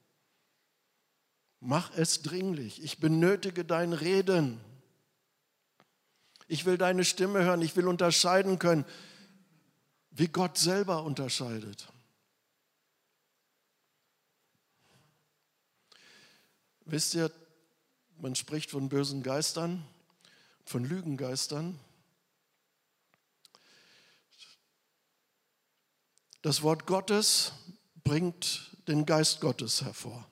Mach es dringlich. Ich benötige dein Reden. Ich will deine Stimme hören. Ich will unterscheiden können, wie Gott selber unterscheidet. Wisst ihr, man spricht von bösen Geistern, von Lügengeistern. Das Wort Gottes bringt den Geist Gottes hervor.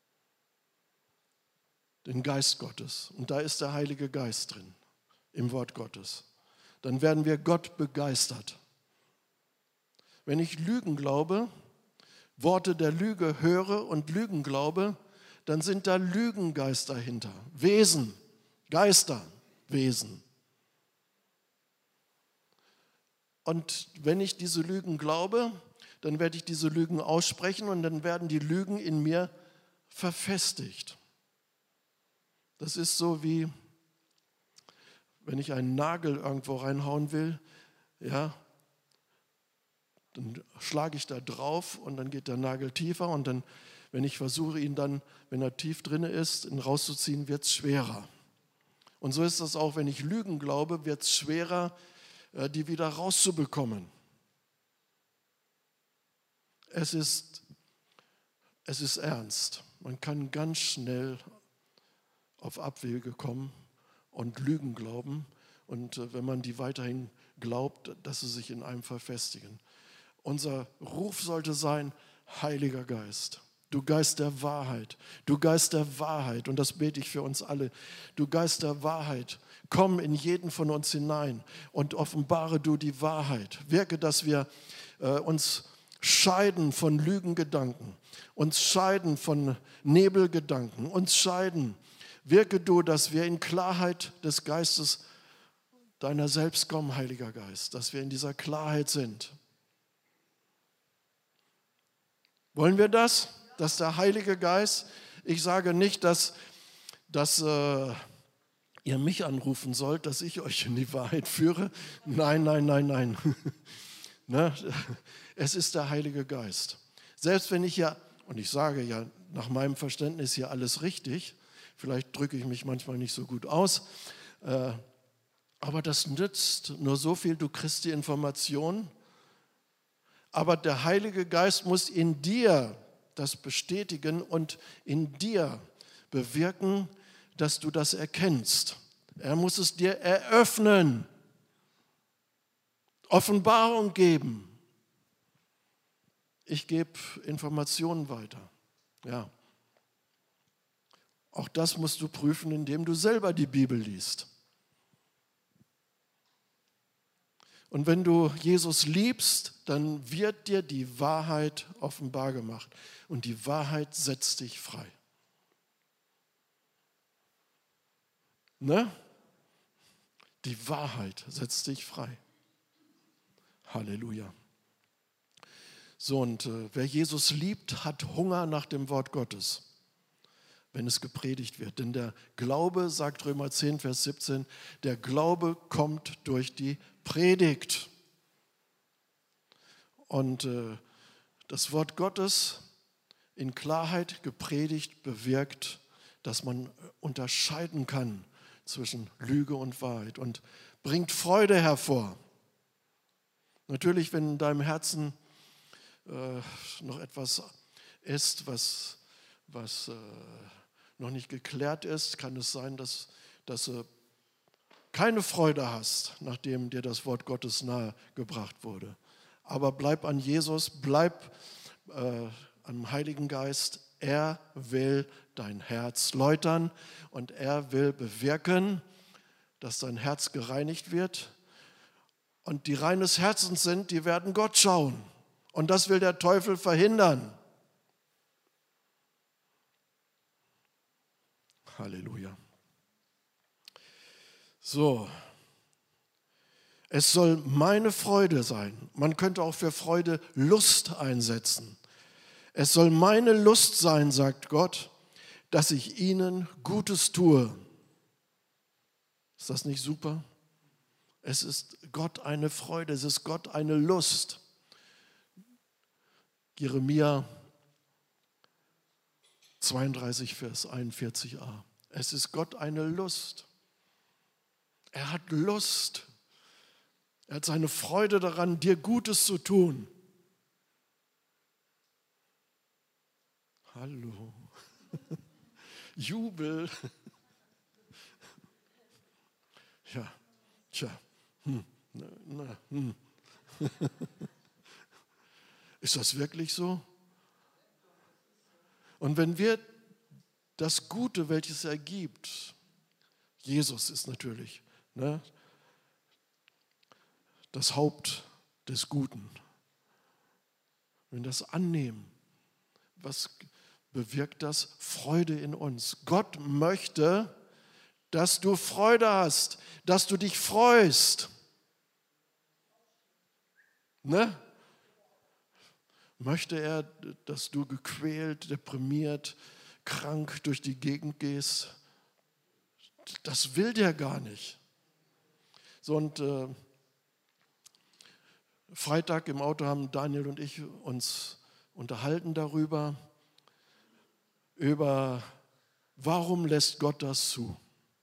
Den Geist Gottes. Und da ist der Heilige Geist drin, im Wort Gottes. Dann werden wir Gott begeistert. Wenn ich Lügen glaube, Worte der Lüge höre und Lügen glaube, dann sind da Lügengeister hinter. Wesen, Geister, Wesen. Und wenn ich diese Lügen glaube, dann werde ich diese Lügen aussprechen und dann werden die Lügen in mir verfestigt. Das ist so wie, wenn ich einen Nagel irgendwo reinhauen will, ja, dann schlage ich da drauf und dann geht der Nagel tiefer und dann, wenn ich versuche, ihn dann, wenn er tief drin ist, ihn rauszuziehen, wird es schwerer. Und so ist das auch, wenn ich Lügen glaube, wird es schwerer, die wieder rauszubekommen. Es ist, es ist ernst. Man kann ganz schnell auf Abwege kommen und Lügen glauben. Und wenn man die weiterhin glaubt, dass sie sich in einem verfestigen. Unser Ruf sollte sein, Heiliger Geist. Du Geist der Wahrheit, du Geist der Wahrheit, und das bete ich für uns alle, du Geist der Wahrheit, komm in jeden von uns hinein und offenbare du die Wahrheit. Wirke, dass wir äh, uns scheiden von Lügengedanken, uns scheiden von Nebelgedanken, uns scheiden. Wirke du, dass wir in Klarheit des Geistes deiner selbst kommen, Heiliger Geist, dass wir in dieser Klarheit sind. Wollen wir das? Dass der Heilige Geist, ich sage nicht, dass, dass äh, ihr mich anrufen sollt, dass ich euch in die Wahrheit führe. Nein, nein, nein, nein. Ne? Es ist der Heilige Geist. Selbst wenn ich ja, und ich sage ja nach meinem Verständnis hier alles richtig, vielleicht drücke ich mich manchmal nicht so gut aus, äh, aber das nützt nur so viel, du kriegst die Information, aber der Heilige Geist muss in dir das bestätigen und in dir bewirken, dass du das erkennst. Er muss es dir eröffnen, Offenbarung geben. Ich gebe Informationen weiter. Ja. Auch das musst du prüfen, indem du selber die Bibel liest. Und wenn du Jesus liebst, dann wird dir die Wahrheit offenbar gemacht. Und die Wahrheit setzt dich frei. Ne? Die Wahrheit setzt dich frei. Halleluja. So, und äh, wer Jesus liebt, hat Hunger nach dem Wort Gottes, wenn es gepredigt wird. Denn der Glaube, sagt Römer zehn, Vers siebzehn, der Glaube kommt durch die Predigt. Und äh, das Wort Gottes in Klarheit gepredigt bewirkt, dass man unterscheiden kann zwischen Lüge und Wahrheit und bringt Freude hervor. Natürlich, wenn in deinem Herzen äh, noch etwas ist, was, was äh, noch nicht geklärt ist, kann es sein, dass, dass du keine Freude hast, nachdem dir das Wort Gottes nahegebracht wurde. aber bleib an Jesus, bleib äh, am Heiligen Geist. Er will dein Herz läutern und er will bewirken, dass dein Herz gereinigt wird. Und die reines Herzens sind, die werden Gott schauen. Und das will der Teufel verhindern. Halleluja. So, es soll meine Freude sein. Man könnte auch für Freude Lust einsetzen. Es soll meine Lust sein, sagt Gott, dass ich ihnen Gutes tue. Ist das nicht super? Es ist Gott eine Freude, es ist Gott eine Lust. Jeremia zweiunddreißig, Vers einundvierzig a. Es ist Gott eine Lust. Er hat Lust. Er hat seine Freude daran, dir Gutes zu tun. Hallo. Jubel. Ja, tja. Hm. Na, na, hm. Ist das wirklich so? Und wenn wir das Gute, welches er gibt, Jesus ist natürlich, ne, das Haupt des Guten, wenn wir das annehmen, was bewirkt das? Freude in uns. Gott möchte, dass du Freude hast, dass du dich freust. Ne? Möchte er, dass du gequält, deprimiert, krank durch die Gegend gehst? Das will der gar nicht. So, und äh, Freitag im Auto haben Daniel und ich uns unterhalten darüber, über warum lässt Gott das zu?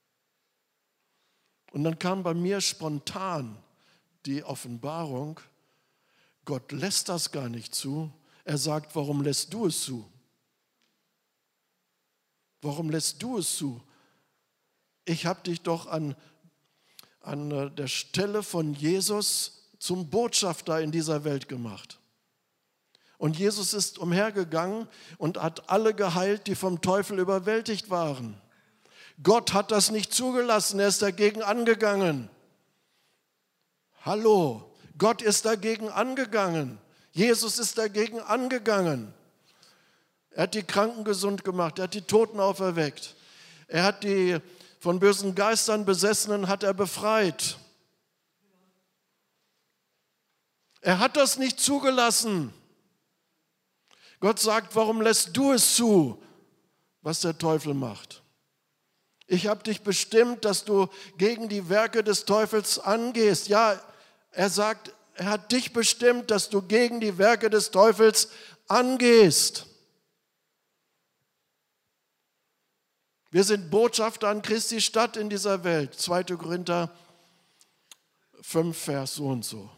Und dann kam bei mir spontan die Offenbarung, Gott lässt das gar nicht zu. Er sagt, warum lässt du es zu? Warum lässt du es zu? Ich habe dich doch an, an der Stelle von Jesus zum Botschafter in dieser Welt gemacht. Und Jesus ist umhergegangen und hat alle geheilt, die vom Teufel überwältigt waren. Gott hat das nicht zugelassen, er ist dagegen angegangen. Hallo, Gott ist dagegen angegangen. Jesus ist dagegen angegangen. Er hat die Kranken gesund gemacht, er hat die Toten auferweckt. Er hat die von bösen Geistern Besessenen hat er befreit. Er hat das nicht zugelassen. Gott sagt, warum lässt du es zu, was der Teufel macht? Ich habe dich bestimmt, dass du gegen die Werke des Teufels angehst. Ja, er sagt, er hat dich bestimmt, dass du gegen die Werke des Teufels angehst. Wir sind Botschafter an Christi Stadt in dieser Welt. zweiter Korinther fünf, Vers so und so.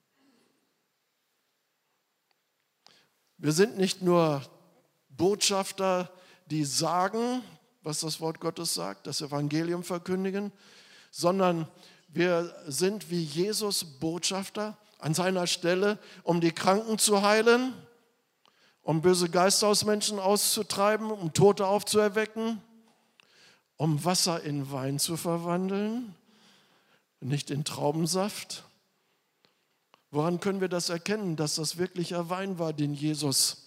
Wir sind nicht nur Botschafter, die sagen, was das Wort Gottes sagt, das Evangelium verkündigen, sondern wir sind wie Jesus Botschafter an seiner Stelle, um die Kranken zu heilen, um böse Geister aus Menschen auszutreiben, um Tote aufzuerwecken, um Wasser in Wein zu verwandeln, nicht in Traubensaft. Woran können wir das erkennen, dass das wirklicher Wein war, den Jesus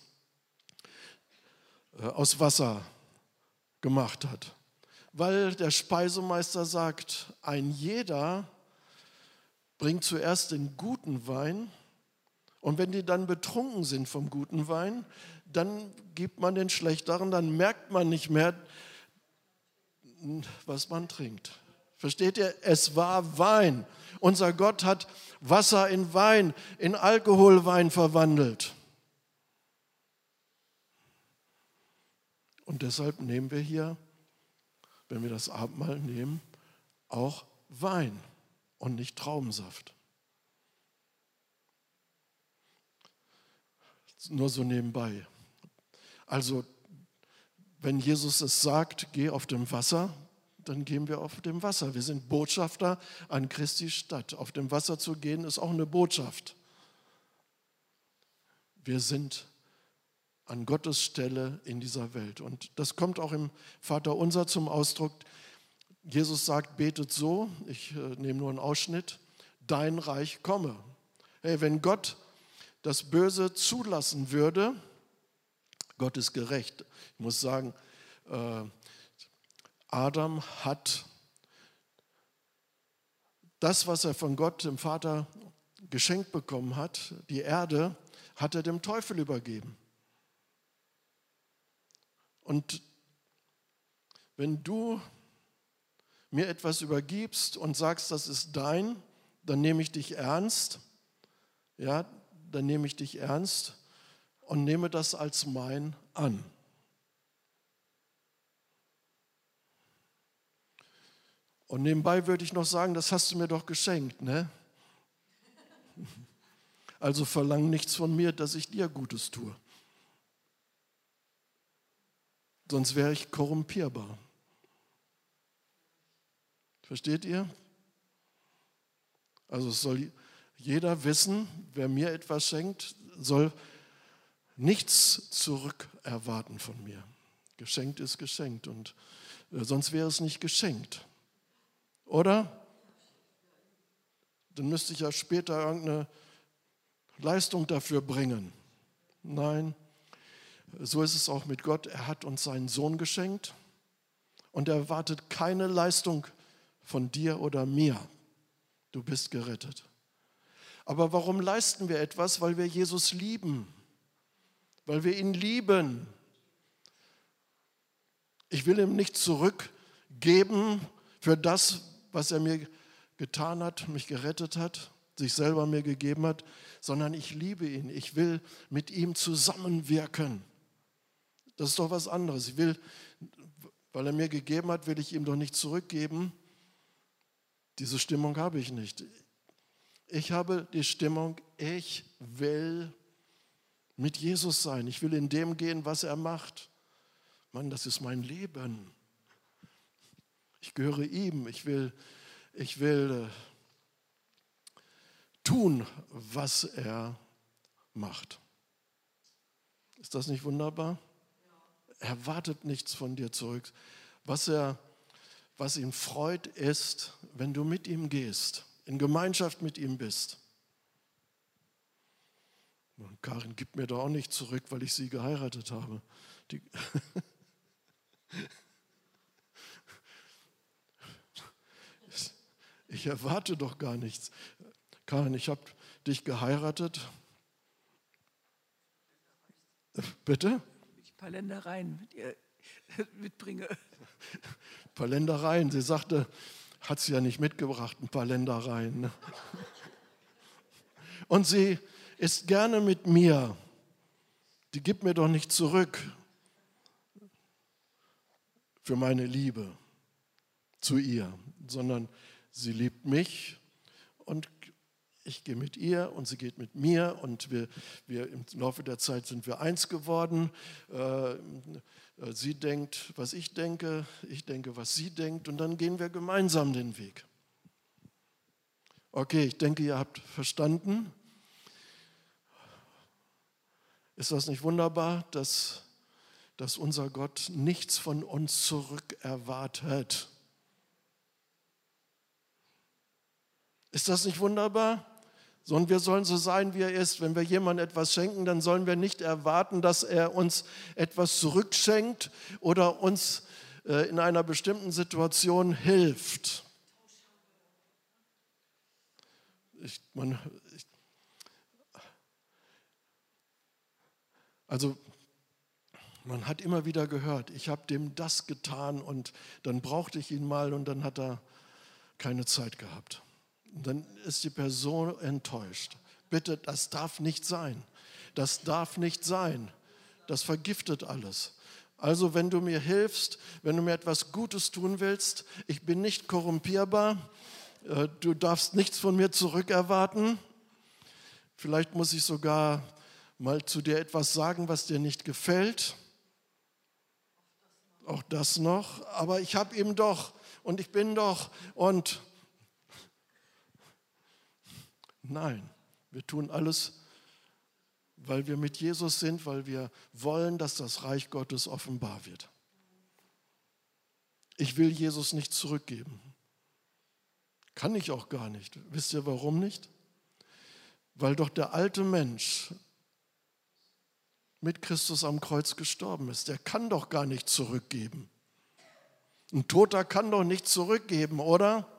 aus Wasser gemacht hat? Weil der Speisemeister sagt, ein jeder bringt zuerst den guten Wein und wenn die dann betrunken sind vom guten Wein, dann gibt man den schlechteren, dann merkt man nicht mehr, was man trinkt. Versteht ihr? Es war Wein. Unser Gott hat Wasser in Wein, in Alkoholwein verwandelt. Und deshalb nehmen wir hier, wenn wir das Abendmahl nehmen, auch Wein und nicht Traubensaft. Nur so nebenbei. Also, wenn Jesus es sagt, geh auf dem Wasser, dann gehen wir auf dem Wasser. Wir sind Botschafter an Christi Stadt. Auf dem Wasser zu gehen, ist auch eine Botschaft. Wir sind an Gottes Stelle in dieser Welt. Und das kommt auch im Vaterunser zum Ausdruck. Jesus sagt, betet so, ich äh, nehme nur einen Ausschnitt, dein Reich komme. Hey, wenn Gott das Böse zulassen würde, Gott ist gerecht. Ich muss sagen, äh, Adam hat das, was er von Gott, dem Vater, geschenkt bekommen hat, die Erde, hat er dem Teufel übergeben. Und wenn du mir etwas übergibst und sagst, das ist dein, dann nehme ich dich ernst, ja, dann nehme ich dich ernst und nehme das als mein an. Und nebenbei würde ich noch sagen, das hast du mir doch geschenkt, ne? Also verlang nichts von mir, dass ich dir Gutes tue. Sonst wäre ich korrumpierbar. Versteht ihr? Also es soll jeder wissen, wer mir etwas schenkt, soll nichts zurückerwarten von mir. Geschenkt ist geschenkt und äh, sonst wäre es nicht geschenkt. Oder? Dann müsste ich ja später irgendeine Leistung dafür bringen. Nein, so ist es auch mit Gott. Er hat uns seinen Sohn geschenkt und er erwartet keine Leistung von dir oder mir. Du bist gerettet. Aber warum leisten wir etwas? Weil wir Jesus lieben. Weil wir ihn lieben. Ich will ihm nicht zurückgeben für das, was er mir getan hat, mich gerettet hat, sich selber mir gegeben hat, sondern ich liebe ihn. Ich will mit ihm zusammenwirken. Das ist doch was anderes. Ich will, weil er mir gegeben hat, will ich ihm doch nicht zurückgeben. Diese Stimmung habe ich nicht. Ich habe die Stimmung, ich will mit Jesus sein. Ich will in dem gehen, was er macht. Mann, das ist mein Leben. Ich gehöre ihm. Ich will, ich will tun, was er macht. Ist das nicht wunderbar? Er wartet nichts von dir zurück. Was er Was ihn freut, ist, wenn du mit ihm gehst, in Gemeinschaft mit ihm bist. Und Karin gibt mir doch auch nicht zurück, weil ich sie geheiratet habe. Die ich erwarte doch gar nichts. Karin, ich habe dich geheiratet. Bitte? Ich ein paar Ländereien mit ihr mitbringe. Ein paar Ländereien. Sie sagte, hat sie ja nicht mitgebracht, ein paar Ländereien. Ne? Und sie ist gerne mit mir. Die gibt mir doch nicht zurück für meine Liebe zu ihr, sondern sie liebt mich und ich gehe mit ihr und sie geht mit mir und wir, wir im Laufe der Zeit sind wir eins geworden. Äh, sie denkt, was ich denke, ich denke, was sie denkt und dann gehen wir gemeinsam den Weg. Okay, ich denke, ihr habt verstanden. Ist das nicht wunderbar, dass, dass unser Gott nichts von uns zurückerwartet? Ist das nicht wunderbar? Sondern wir sollen so sein, wie er ist. Wenn wir jemandem etwas schenken, dann sollen wir nicht erwarten, dass er uns etwas zurückschenkt oder uns äh, in einer bestimmten Situation hilft. Ich, man, ich, also man hat immer wieder gehört, ich habe dem das getan und dann brauchte ich ihn mal und dann hat er keine Zeit gehabt. Und dann ist die Person enttäuscht. Bitte, das darf nicht sein. Das darf nicht sein. Das vergiftet alles. Also wenn du mir hilfst, wenn du mir etwas Gutes tun willst, ich bin nicht korrumpierbar, du darfst nichts von mir zurückerwarten. Vielleicht muss ich sogar mal zu dir etwas sagen, was dir nicht gefällt. Auch das noch. Aber ich habe ihm doch und ich bin doch und nein, wir tun alles weil wir mit Jesus sind, weil wir wollen, dass das Reich Gottes offenbar wird. Ich will Jesus nicht zurückgeben. Kann ich auch gar nicht. Wisst ihr warum nicht? Weil doch der alte Mensch mit Christus am Kreuz gestorben ist. Der kann doch gar nicht zurückgeben. Ein Toter kann doch nicht zurückgeben, oder?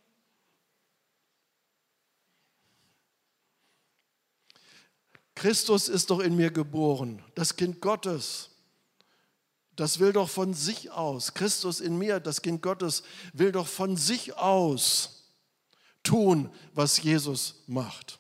Christus ist doch in mir geboren, das Kind Gottes. Das will doch von sich aus, Christus in mir, das Kind Gottes, will doch von sich aus tun, was Jesus macht.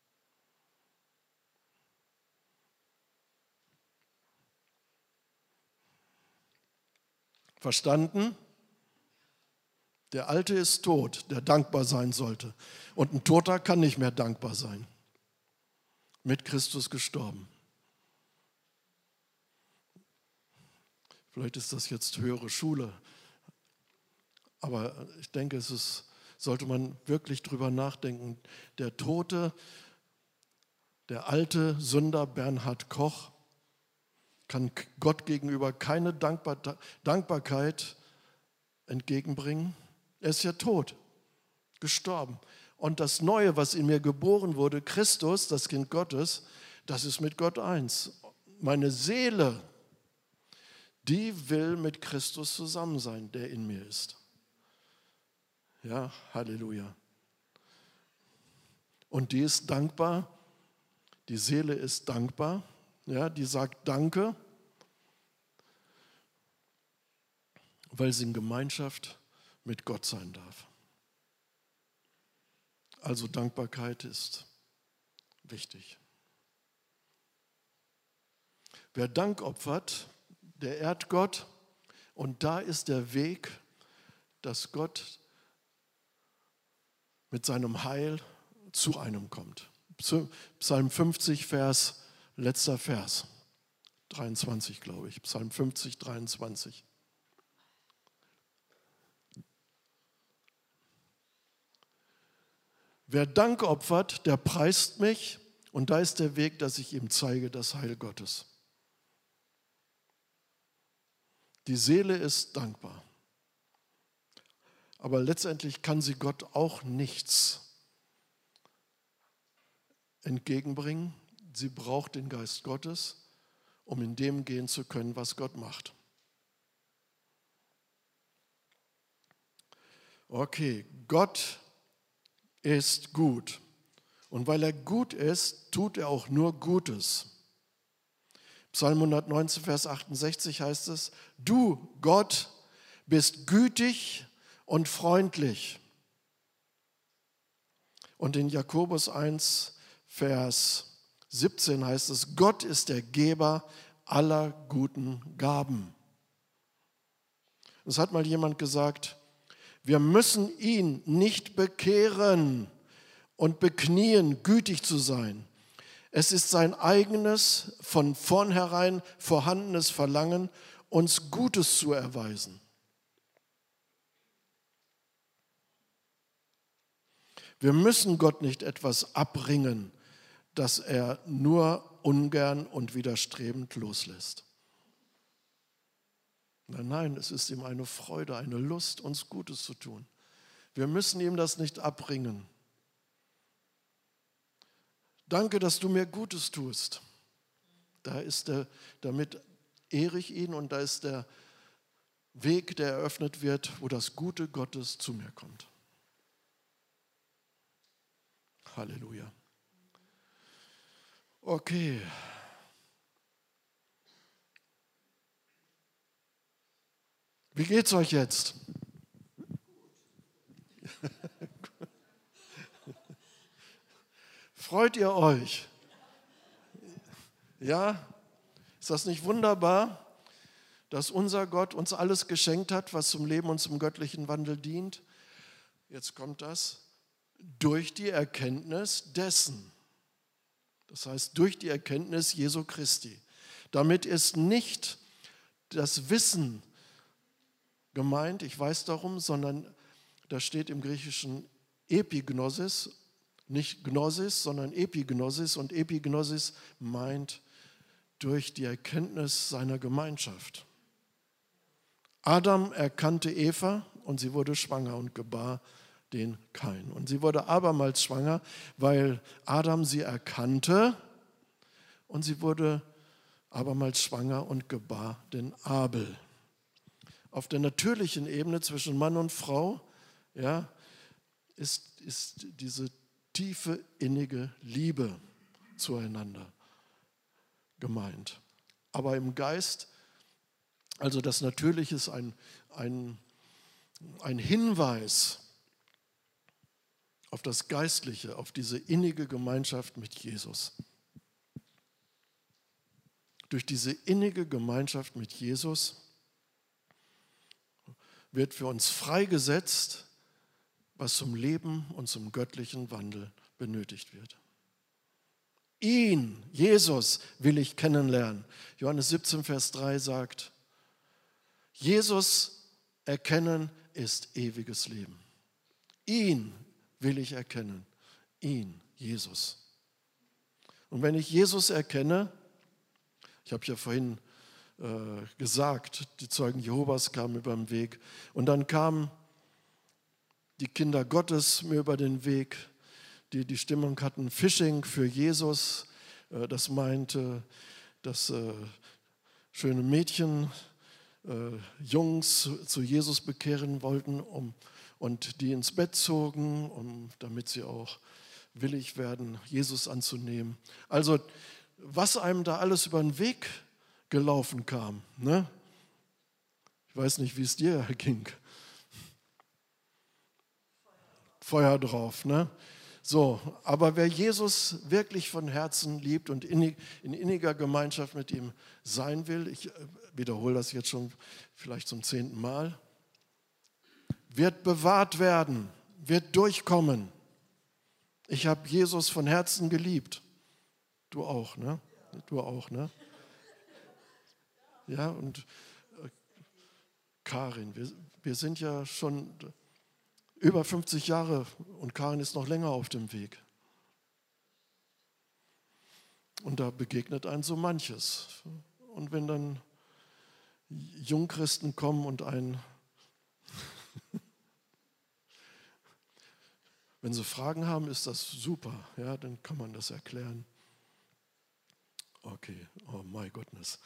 Verstanden? Der Alte ist tot, der dankbar sein sollte. Und ein Toter kann nicht mehr dankbar sein. Mit Christus gestorben. Vielleicht ist das jetzt höhere Schule, aber ich denke, es ist, sollte man wirklich drüber nachdenken. Der Tote, der alte Sünder Bernhard Koch, kann Gott gegenüber keine Dankbar- Dankbarkeit entgegenbringen. Er ist ja tot, gestorben. Und das Neue, was in mir geboren wurde, Christus, das Kind Gottes, das ist mit Gott eins. Meine Seele, die will mit Christus zusammen sein, der in mir ist. Ja, Halleluja. Und die ist dankbar, die Seele ist dankbar, ja, die sagt Danke, weil sie in Gemeinschaft mit Gott sein darf. Also Dankbarkeit ist wichtig. Wer Dank opfert, der ehrt Gott, und da ist der Weg, dass Gott mit seinem Heil zu einem kommt. Psalm fünfzig, Vers, letzter Vers, dreiundzwanzig, glaube ich. Psalm fünfzig, dreiundzwanzig. Wer Dank opfert, der preist mich, und da ist der Weg, dass ich ihm zeige das Heil Gottes. Die Seele ist dankbar, aber letztendlich kann sie Gott auch nichts entgegenbringen. Sie braucht den Geist Gottes, um in dem gehen zu können, was Gott macht. Okay, Gott ist gut. Und weil er gut ist, tut er auch nur Gutes. Psalm hundertneunzehn, Vers achtundsechzig heißt es: Du, Gott, bist gütig und freundlich. Und in Jakobus eins, Vers siebzehn heißt es: Gott ist der Geber aller guten Gaben. Es hat mal jemand gesagt: Wir müssen ihn nicht bekehren und beknien, gütig zu sein. Es ist sein eigenes, von vornherein vorhandenes Verlangen, uns Gutes zu erweisen. Wir müssen Gott nicht etwas abringen, das er nur ungern und widerstrebend loslässt. Nein, nein, es ist ihm eine Freude, eine Lust, uns Gutes zu tun. Wir müssen ihm das nicht abbringen. Danke, dass du mir Gutes tust. Da ist der, damit ehre ich ihn, und da ist der Weg, der eröffnet wird, wo das Gute Gottes zu mir kommt. Halleluja. Okay. Wie geht's euch jetzt? Freut ihr euch? Ja? Ist das nicht wunderbar, dass unser Gott uns alles geschenkt hat, was zum Leben und zum göttlichen Wandel dient? Jetzt kommt das. Durch die Erkenntnis dessen. Das heißt, durch die Erkenntnis Jesu Christi. Damit ist nicht das Wissen gemeint, ich weiß darum, sondern da steht im Griechischen Epignosis, Nicht Gnosis, sondern Epignosis. Und Epignosis meint durch die Erkenntnis seiner Gemeinschaft. Adam erkannte Eva und sie wurde schwanger und gebar den Kain. Und sie wurde abermals schwanger, weil Adam sie erkannte und sie wurde abermals schwanger und gebar den Abel. Auf der natürlichen Ebene zwischen Mann und Frau, ja, ist, ist diese tiefe, innige Liebe zueinander gemeint. Aber im Geist, also das Natürliche ist ein, ein, ein Hinweis auf das Geistliche, auf diese innige Gemeinschaft mit Jesus. Durch diese innige Gemeinschaft mit Jesus wird für uns freigesetzt, was zum Leben und zum göttlichen Wandel benötigt wird. Ihn, Jesus, will ich kennenlernen. Johannes siebzehn, Vers drei sagt, Jesus erkennen ist ewiges Leben. Ihn will ich erkennen. Ihn, Jesus. Und wenn ich Jesus erkenne, ich habe ja vorhin äh, gesagt, die Zeugen Jehovas kamen über den Weg und dann kamen die Kinder Gottes mir über den Weg, die die Stimmung hatten, Fishing für Jesus. Äh, das meinte, dass äh, schöne Mädchen äh, Jungs zu Jesus bekehren wollten um, und die ins Bett zogen, um, damit sie auch willig werden, Jesus anzunehmen. Also was einem da alles über den Weg gelaufen kam. Ne? Ich weiß nicht, wie es dir ging. Feuer drauf. Ne? So, aber wer Jesus wirklich von Herzen liebt und in inniger Gemeinschaft mit ihm sein will, ich wiederhole das jetzt schon vielleicht zum zehnten Mal, wird bewahrt werden, wird durchkommen. Ich habe Jesus von Herzen geliebt. Du auch, ne? Du auch, ne? Ja, und äh, Karin, wir, wir sind ja schon über fünfzig Jahre und Karin ist noch länger auf dem Weg. Und da begegnet einem so manches. Und wenn dann Jungchristen kommen und einen, wenn sie Fragen haben, ist das super, ja, dann kann man das erklären. Okay, oh my goodness.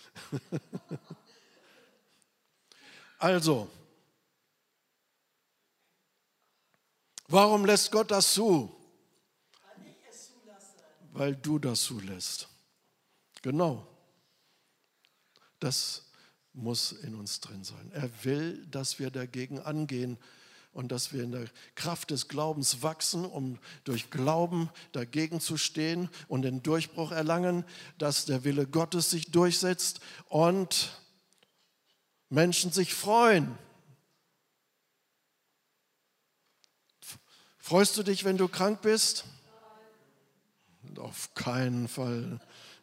Also, warum lässt Gott das zu? Weil du das zulässt. Genau. Das muss in uns drin sein. Er will, dass wir dagegen angehen und dass wir in der Kraft des Glaubens wachsen, um durch Glauben dagegen zu stehen und den Durchbruch erlangen, dass der Wille Gottes sich durchsetzt und Menschen sich freuen. Freust du dich, wenn du krank bist? Auf keinen Fall.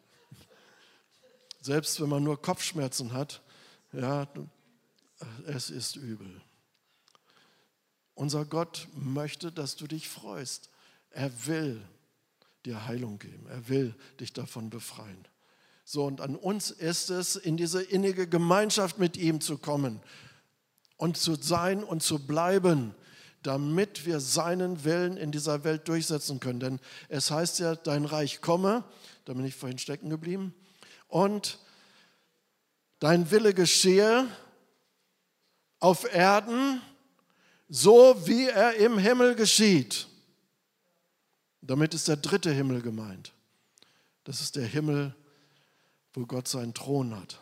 Selbst wenn man nur Kopfschmerzen hat, ja, es ist übel. Unser Gott möchte, dass du dich freust. Er will dir Heilung geben. Er will dich davon befreien. So, und an uns ist es, in diese innige Gemeinschaft mit ihm zu kommen und zu sein und zu bleiben, damit wir seinen Willen in dieser Welt durchsetzen können. Denn es heißt ja, dein Reich komme, da bin ich vorhin stecken geblieben, und dein Wille geschehe auf Erden, so wie er im Himmel geschieht. Damit ist der dritte Himmel gemeint. Das ist der Himmel, wo Gott seinen Thron hat.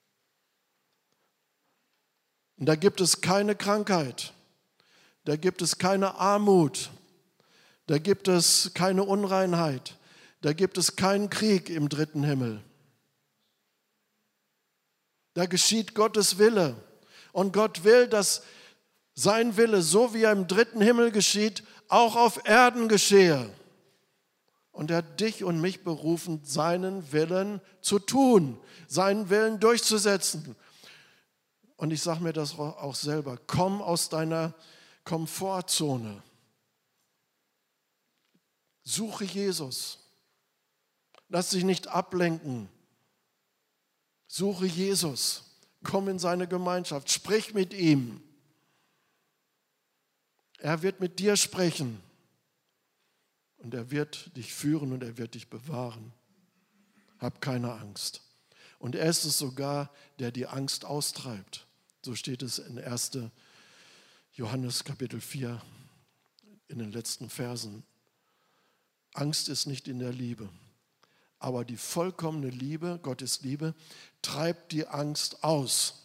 Und da gibt es keine Krankheit, da gibt es keine Armut, da gibt es keine Unreinheit, da gibt es keinen Krieg im dritten Himmel. Da geschieht Gottes Wille. Und Gott will, dass sein Wille, so wie er im dritten Himmel geschieht, auch auf Erden geschehe. Und er hat dich und mich berufen, seinen Willen zu tun, seinen Willen durchzusetzen. Und ich sage mir das auch selber, komm aus deiner Komfortzone. Suche Jesus. Lass dich nicht ablenken. Suche Jesus. Komm in seine Gemeinschaft. Sprich mit ihm. Er wird mit dir sprechen. Und er wird dich führen und er wird dich bewahren. Hab keine Angst. Und er ist es sogar, der die Angst austreibt. So steht es in ersten Johannes Kapitel vier in den letzten Versen. Angst ist nicht in der Liebe. Aber die vollkommene Liebe, Gottes Liebe, treibt die Angst aus.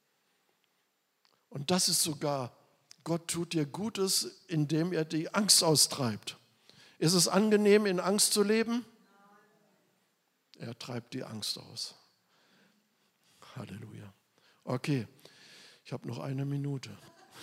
Und das ist sogar, Gott tut dir Gutes, indem er die Angst austreibt. Ist es angenehm, in Angst zu leben? Er treibt die Angst aus. Halleluja. Okay, ich habe noch eine Minute.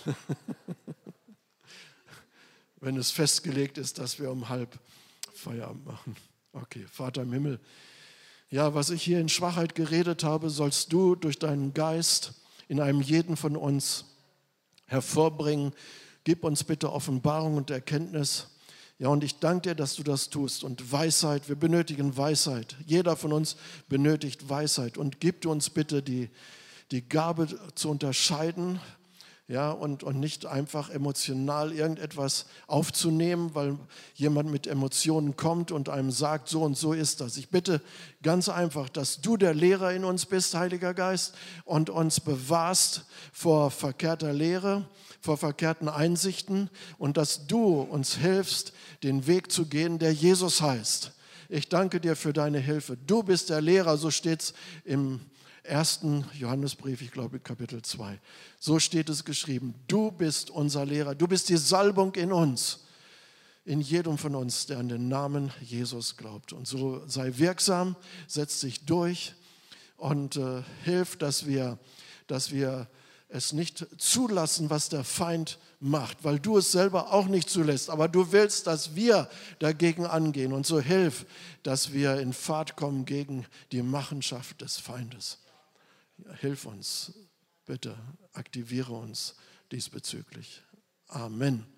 Wenn es festgelegt ist, dass wir um halb Feierabend machen. Okay, Vater im Himmel, ja, was ich hier in Schwachheit geredet habe, sollst du durch deinen Geist in einem jeden von uns hervorbringen. Gib uns bitte Offenbarung und Erkenntnis. Ja, und ich danke dir, dass du das tust. Und Weisheit, wir benötigen Weisheit. Jeder von uns benötigt Weisheit. Und gib uns bitte die, die Gabe zu unterscheiden, ja, und, und nicht einfach emotional irgendetwas aufzunehmen, weil jemand mit Emotionen kommt und einem sagt, so und so ist das. Ich bitte ganz einfach, dass du der Lehrer in uns bist, Heiliger Geist, und uns bewahrst vor verkehrter Lehre, vor verkehrten Einsichten und dass du uns hilfst, den Weg zu gehen, der Jesus heißt. Ich danke dir für deine Hilfe. Du bist der Lehrer, so steht es im ersten Johannesbrief, ich glaube Kapitel zwei. So steht es geschrieben. Du bist unser Lehrer. Du bist die Salbung in uns, in jedem von uns, der an den Namen Jesus glaubt. Und so sei wirksam, setz dich durch und äh, hilf, dass wir, dass wir es nicht zulassen, was der Feind macht, weil du es selber auch nicht zulässt. Aber du willst, dass wir dagegen angehen. Und so hilf, dass wir in Fahrt kommen gegen die Machenschaft des Feindes. Hilf uns, bitte, aktiviere uns diesbezüglich. Amen.